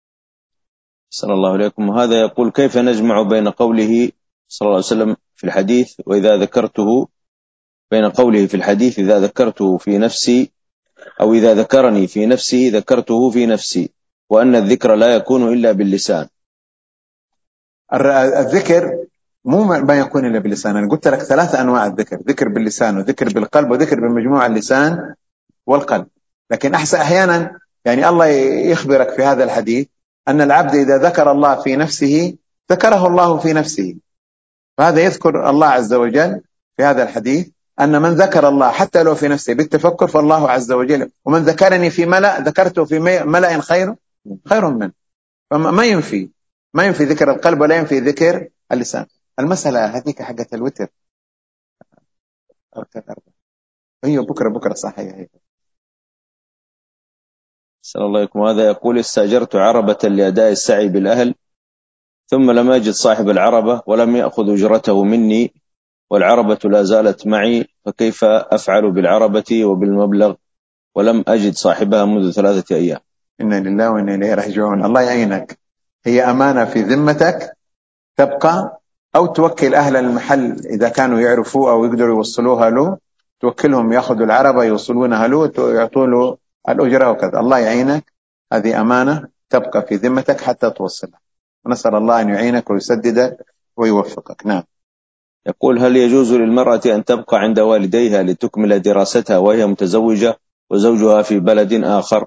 صلى الله عليكم. وهذا يقول: كيف نجمع بين قوله صلى الله عليه وسلم في الحديث وإذا ذكرته بين قوله في الحديث إذا ذكرته في نفسي أو إذا ذكرني في نفسي ذكرته في نفسي، وأن الذكر لا يكون إلا باللسان؟ الذكر مو ما يكون إلا باللسان. أنا قلت لك ثلاثة أنواع الذكر: ذكر باللسان وذكر بالقلب وذكر بمجموع اللسان والقلب. لكن أحسن أحيانا يعني الله يخبرك في هذا الحديث أن العبد إذا ذكر الله في نفسه ذكره الله في نفسه، فهذا يذكر الله عز وجل في هذا الحديث أن من ذكر الله حتى لو في نفسه بالتفكر فالله عز وجل، ومن ذكرني في ملأ ذكرته في ملأ خير خير منه. فما ينفي ما ينفي ذكر القلب ولا ينفي ذكر اللسان. المسألة هذيك حقة الوتر هي بكرة بكرة صح هي. صلى الله عليكم. وهذا يقول: استأجرت عربة لأداء السعي بالأهل ثم لم أجد صاحب العربة ولم يأخذ أجرته مني والعربة لا زالت معي، فكيف أفعل بالعربة وبالمبلغ ولم أجد صاحبها منذ ثلاثة أيام؟ إنا لله وإنا إليه راجعون. الله يعينك، هي أمانة في ذمتك تبقى، أو توكل أهل المحل إذا كانوا يعرفوا أو يقدروا يوصلوها له، توكلهم يأخذوا العربة يوصلونها له ويعطوا له الأجرة وكذا. الله يعينك، هذه أمانة تبقى في ذمتك حتى توصلها، ونسأل الله أن يعينك ويسددك ويوفقك. نعم. يقول: هل يجوز للمرأة أن تبقى عند والديها لتكمل دراستها وهي متزوجة وزوجها في بلد آخر؟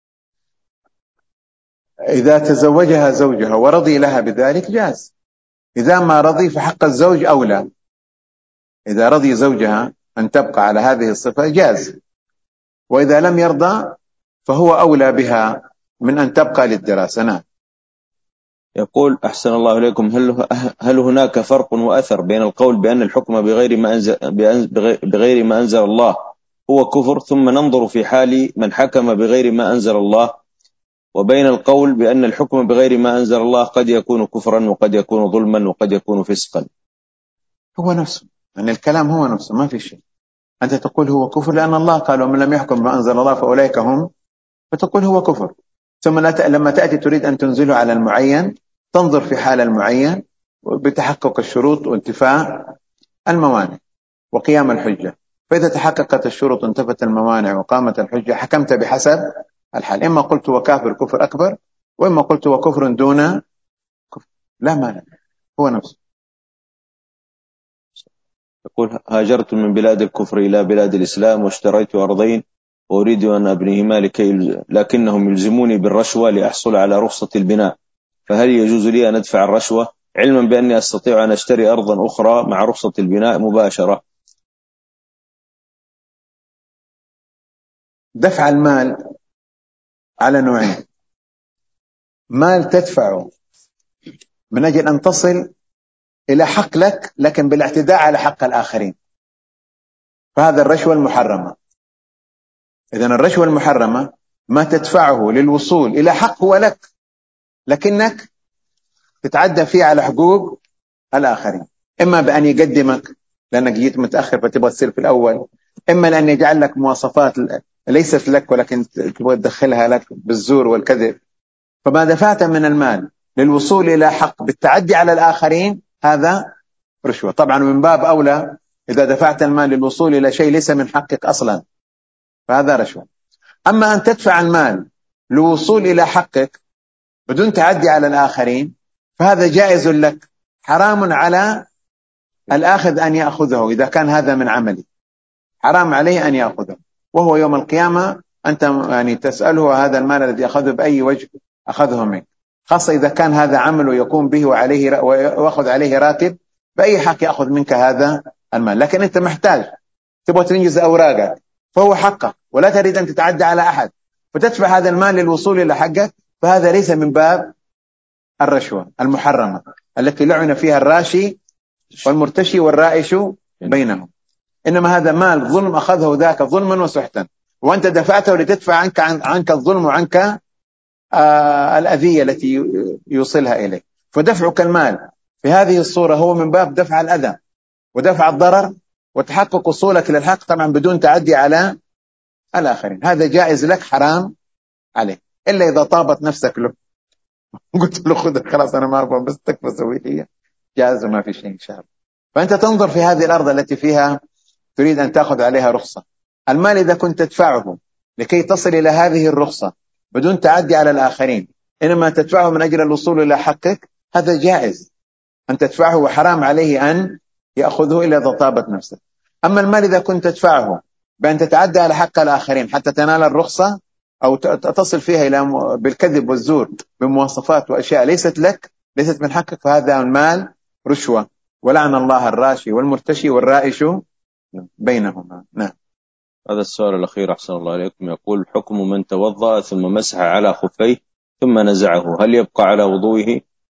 إذا تزوجها زوجها ورضي لها بذلك جاز، إذا ما رضي فحق الزوج أولى. إذا رضي زوجها أن تبقى على هذه الصفة جاز، وإذا لم يرضى فهو أولى بها من أن تبقى للدراسة. نعم. يقول: أحسن الله إليكم، هل هل هناك فرق وأثر بين القول بأن الحكم بغير ما أنزل بغير ما أنزل الله هو كفر، ثم ننظر في حال من حكم بغير ما أنزل الله، وبين القول بأن الحكم بغير ما أنزل الله قد يكون كفرا وقد يكون ظلما وقد يكون فسقا؟ هو نفسه، يعني الكلام هو نفسه، ما في شيء. أنت تقول هو كفر لأن الله قال: ومن لم يحكم بما أنزل الله فأولئك هم، فتقول هو كفر. ثم لما تأتي تريد أن تنزله على المعين تنظر في حال المعين بتحقق الشروط وانتفاء الموانع وقيام الحجة، فإذا تحققت الشروط وانتفت الموانع وقامت الحجة حكمت بحسب الحال، إما قلت هو كافر كفر أكبر، وإما قلت هو كفر دون كفر، لا مانع، هو نفسه. يقول: هاجرت من بلاد الكفر إلى بلاد الإسلام واشتريت أرضين وأريد أن أبنيهما لكي لكنهم يلزموني بالرشوة لأحصل على رخصة البناء، فهل يجوز لي أن أدفع الرشوة علما بأني أستطيع أن أشتري أرضا أخرى مع رخصة البناء مباشرة؟ دفع المال على نوعين: مال تدفعه من أجل أن تصل إلى حق لك لكن بالاعتداء على حق الآخرين، فهذا الرشوة المحرمة. إذن الرشوة المحرمة ما تدفعه للوصول إلى حق هو لك لكنك تتعدى فيه على حقوق الآخرين، إما بأن يقدمك لأنك جيت متأخر فتبغى تصير في الأول، إما لأن يجعل لك مواصفات ليست لك ولكن تبغى تدخلها لك بالزور والكذب. فما دفعت من المال للوصول إلى حق بالتعدي على الآخرين هذا رشوة. طبعا من باب أولى إذا دفعت المال للوصول إلى شيء ليس من حقك أصلا فهذا رشوة. أما أن تدفع المال للوصول إلى حقك بدون تعدي على الآخرين فهذا جائز لك، حرام على الآخذ أن يأخذه، إذا كان هذا من عملي حرام عليه أن يأخذه، وهو يوم القيامة أنت يعني تسأله هذا المال الذي أخذه بأي وجه أخذه منك، خاصة إذا كان هذا عمله يقوم به وعليه وأخذ عليه راتب، بأي حق يأخذ منك هذا المال. لكن أنت محتاج تبغى تنجز أوراقك فهو حقك ولا تريد أن تتعدى على أحد فتدفع هذا المال للوصول إلى حقك، فهذا ليس من باب الرشوة المحرمة التي لعن فيها الراشي والمرتشي والرائش بينهم، إنما هذا مال ظلم أخذه ذاك ظلما وسحتا وأنت دفعته لتدفع عنك عنك الظلم وعنك آه الأذية التي يوصلها إليك. فدفعك المال في هذه الصورة هو من باب دفع الأذى ودفع الضرر وتحقق وصولك للحق طبعا بدون تعدي على الآخرين، هذا جائز لك حرام عليك، إلا إذا طابت نفسك له قلت له خذ خلاص أنا ما أبغى بس تكفى سوي لي جائز وما في شيء إن شاء الله. فأنت تنظر في هذه الأرض التي فيها تريد أن تأخذ عليها رخصة، المال إذا كنت تدفعه لكي تصل إلى هذه الرخصة بدون تعدي على الآخرين إنما تدفعه من أجل الوصول إلى حقك هذا جائز أن تدفعه وحرام عليه أن يأخذه إلا إذا طابت نفسك. أما المال إذا كنت تدفعه بأن تتعدى على حق الآخرين حتى تنال الرخصة أو تصل فيها إلى بالكذب والزور بمواصفات وأشياء ليست لك ليست من حقك فهذا المال رشوة، ولعن الله الراشي والمرتشي والرائش بينهما. نعم. هذا السؤال الأخير أحسن الله عليكم، يقول: حكم من توضأ ثم مسح على خفيه ثم نزعه هل يبقى على وضوئه؟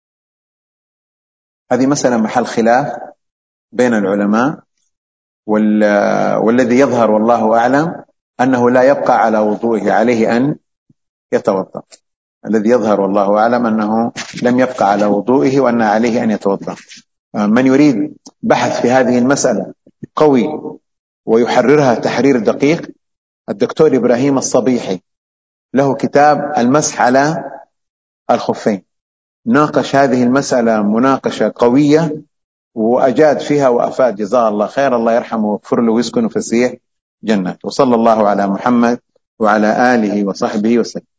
هذه مسألة محل خلاف بين العلماء، والذي يظهر والله أعلم أنه لا يبقى على وضوئه، عليه أن يتوضأ. الذي يظهر والله أعلم أنه لم يبقى على وضوئه وأن عليه أن يتوضأ. من يريد بحث في هذه المسألة قوي ويحررها تحرير دقيق الدكتور إبراهيم الصبيحي له كتاب المسح على الخفين، ناقش هذه المسألة مناقشة قوية وأجاد فيها وأفاد، جزاه الله خير، الله يرحمه ويغفر له ويسكنه فسيح جنة. وصلى الله على محمد وعلى آله وصحبه وسلم.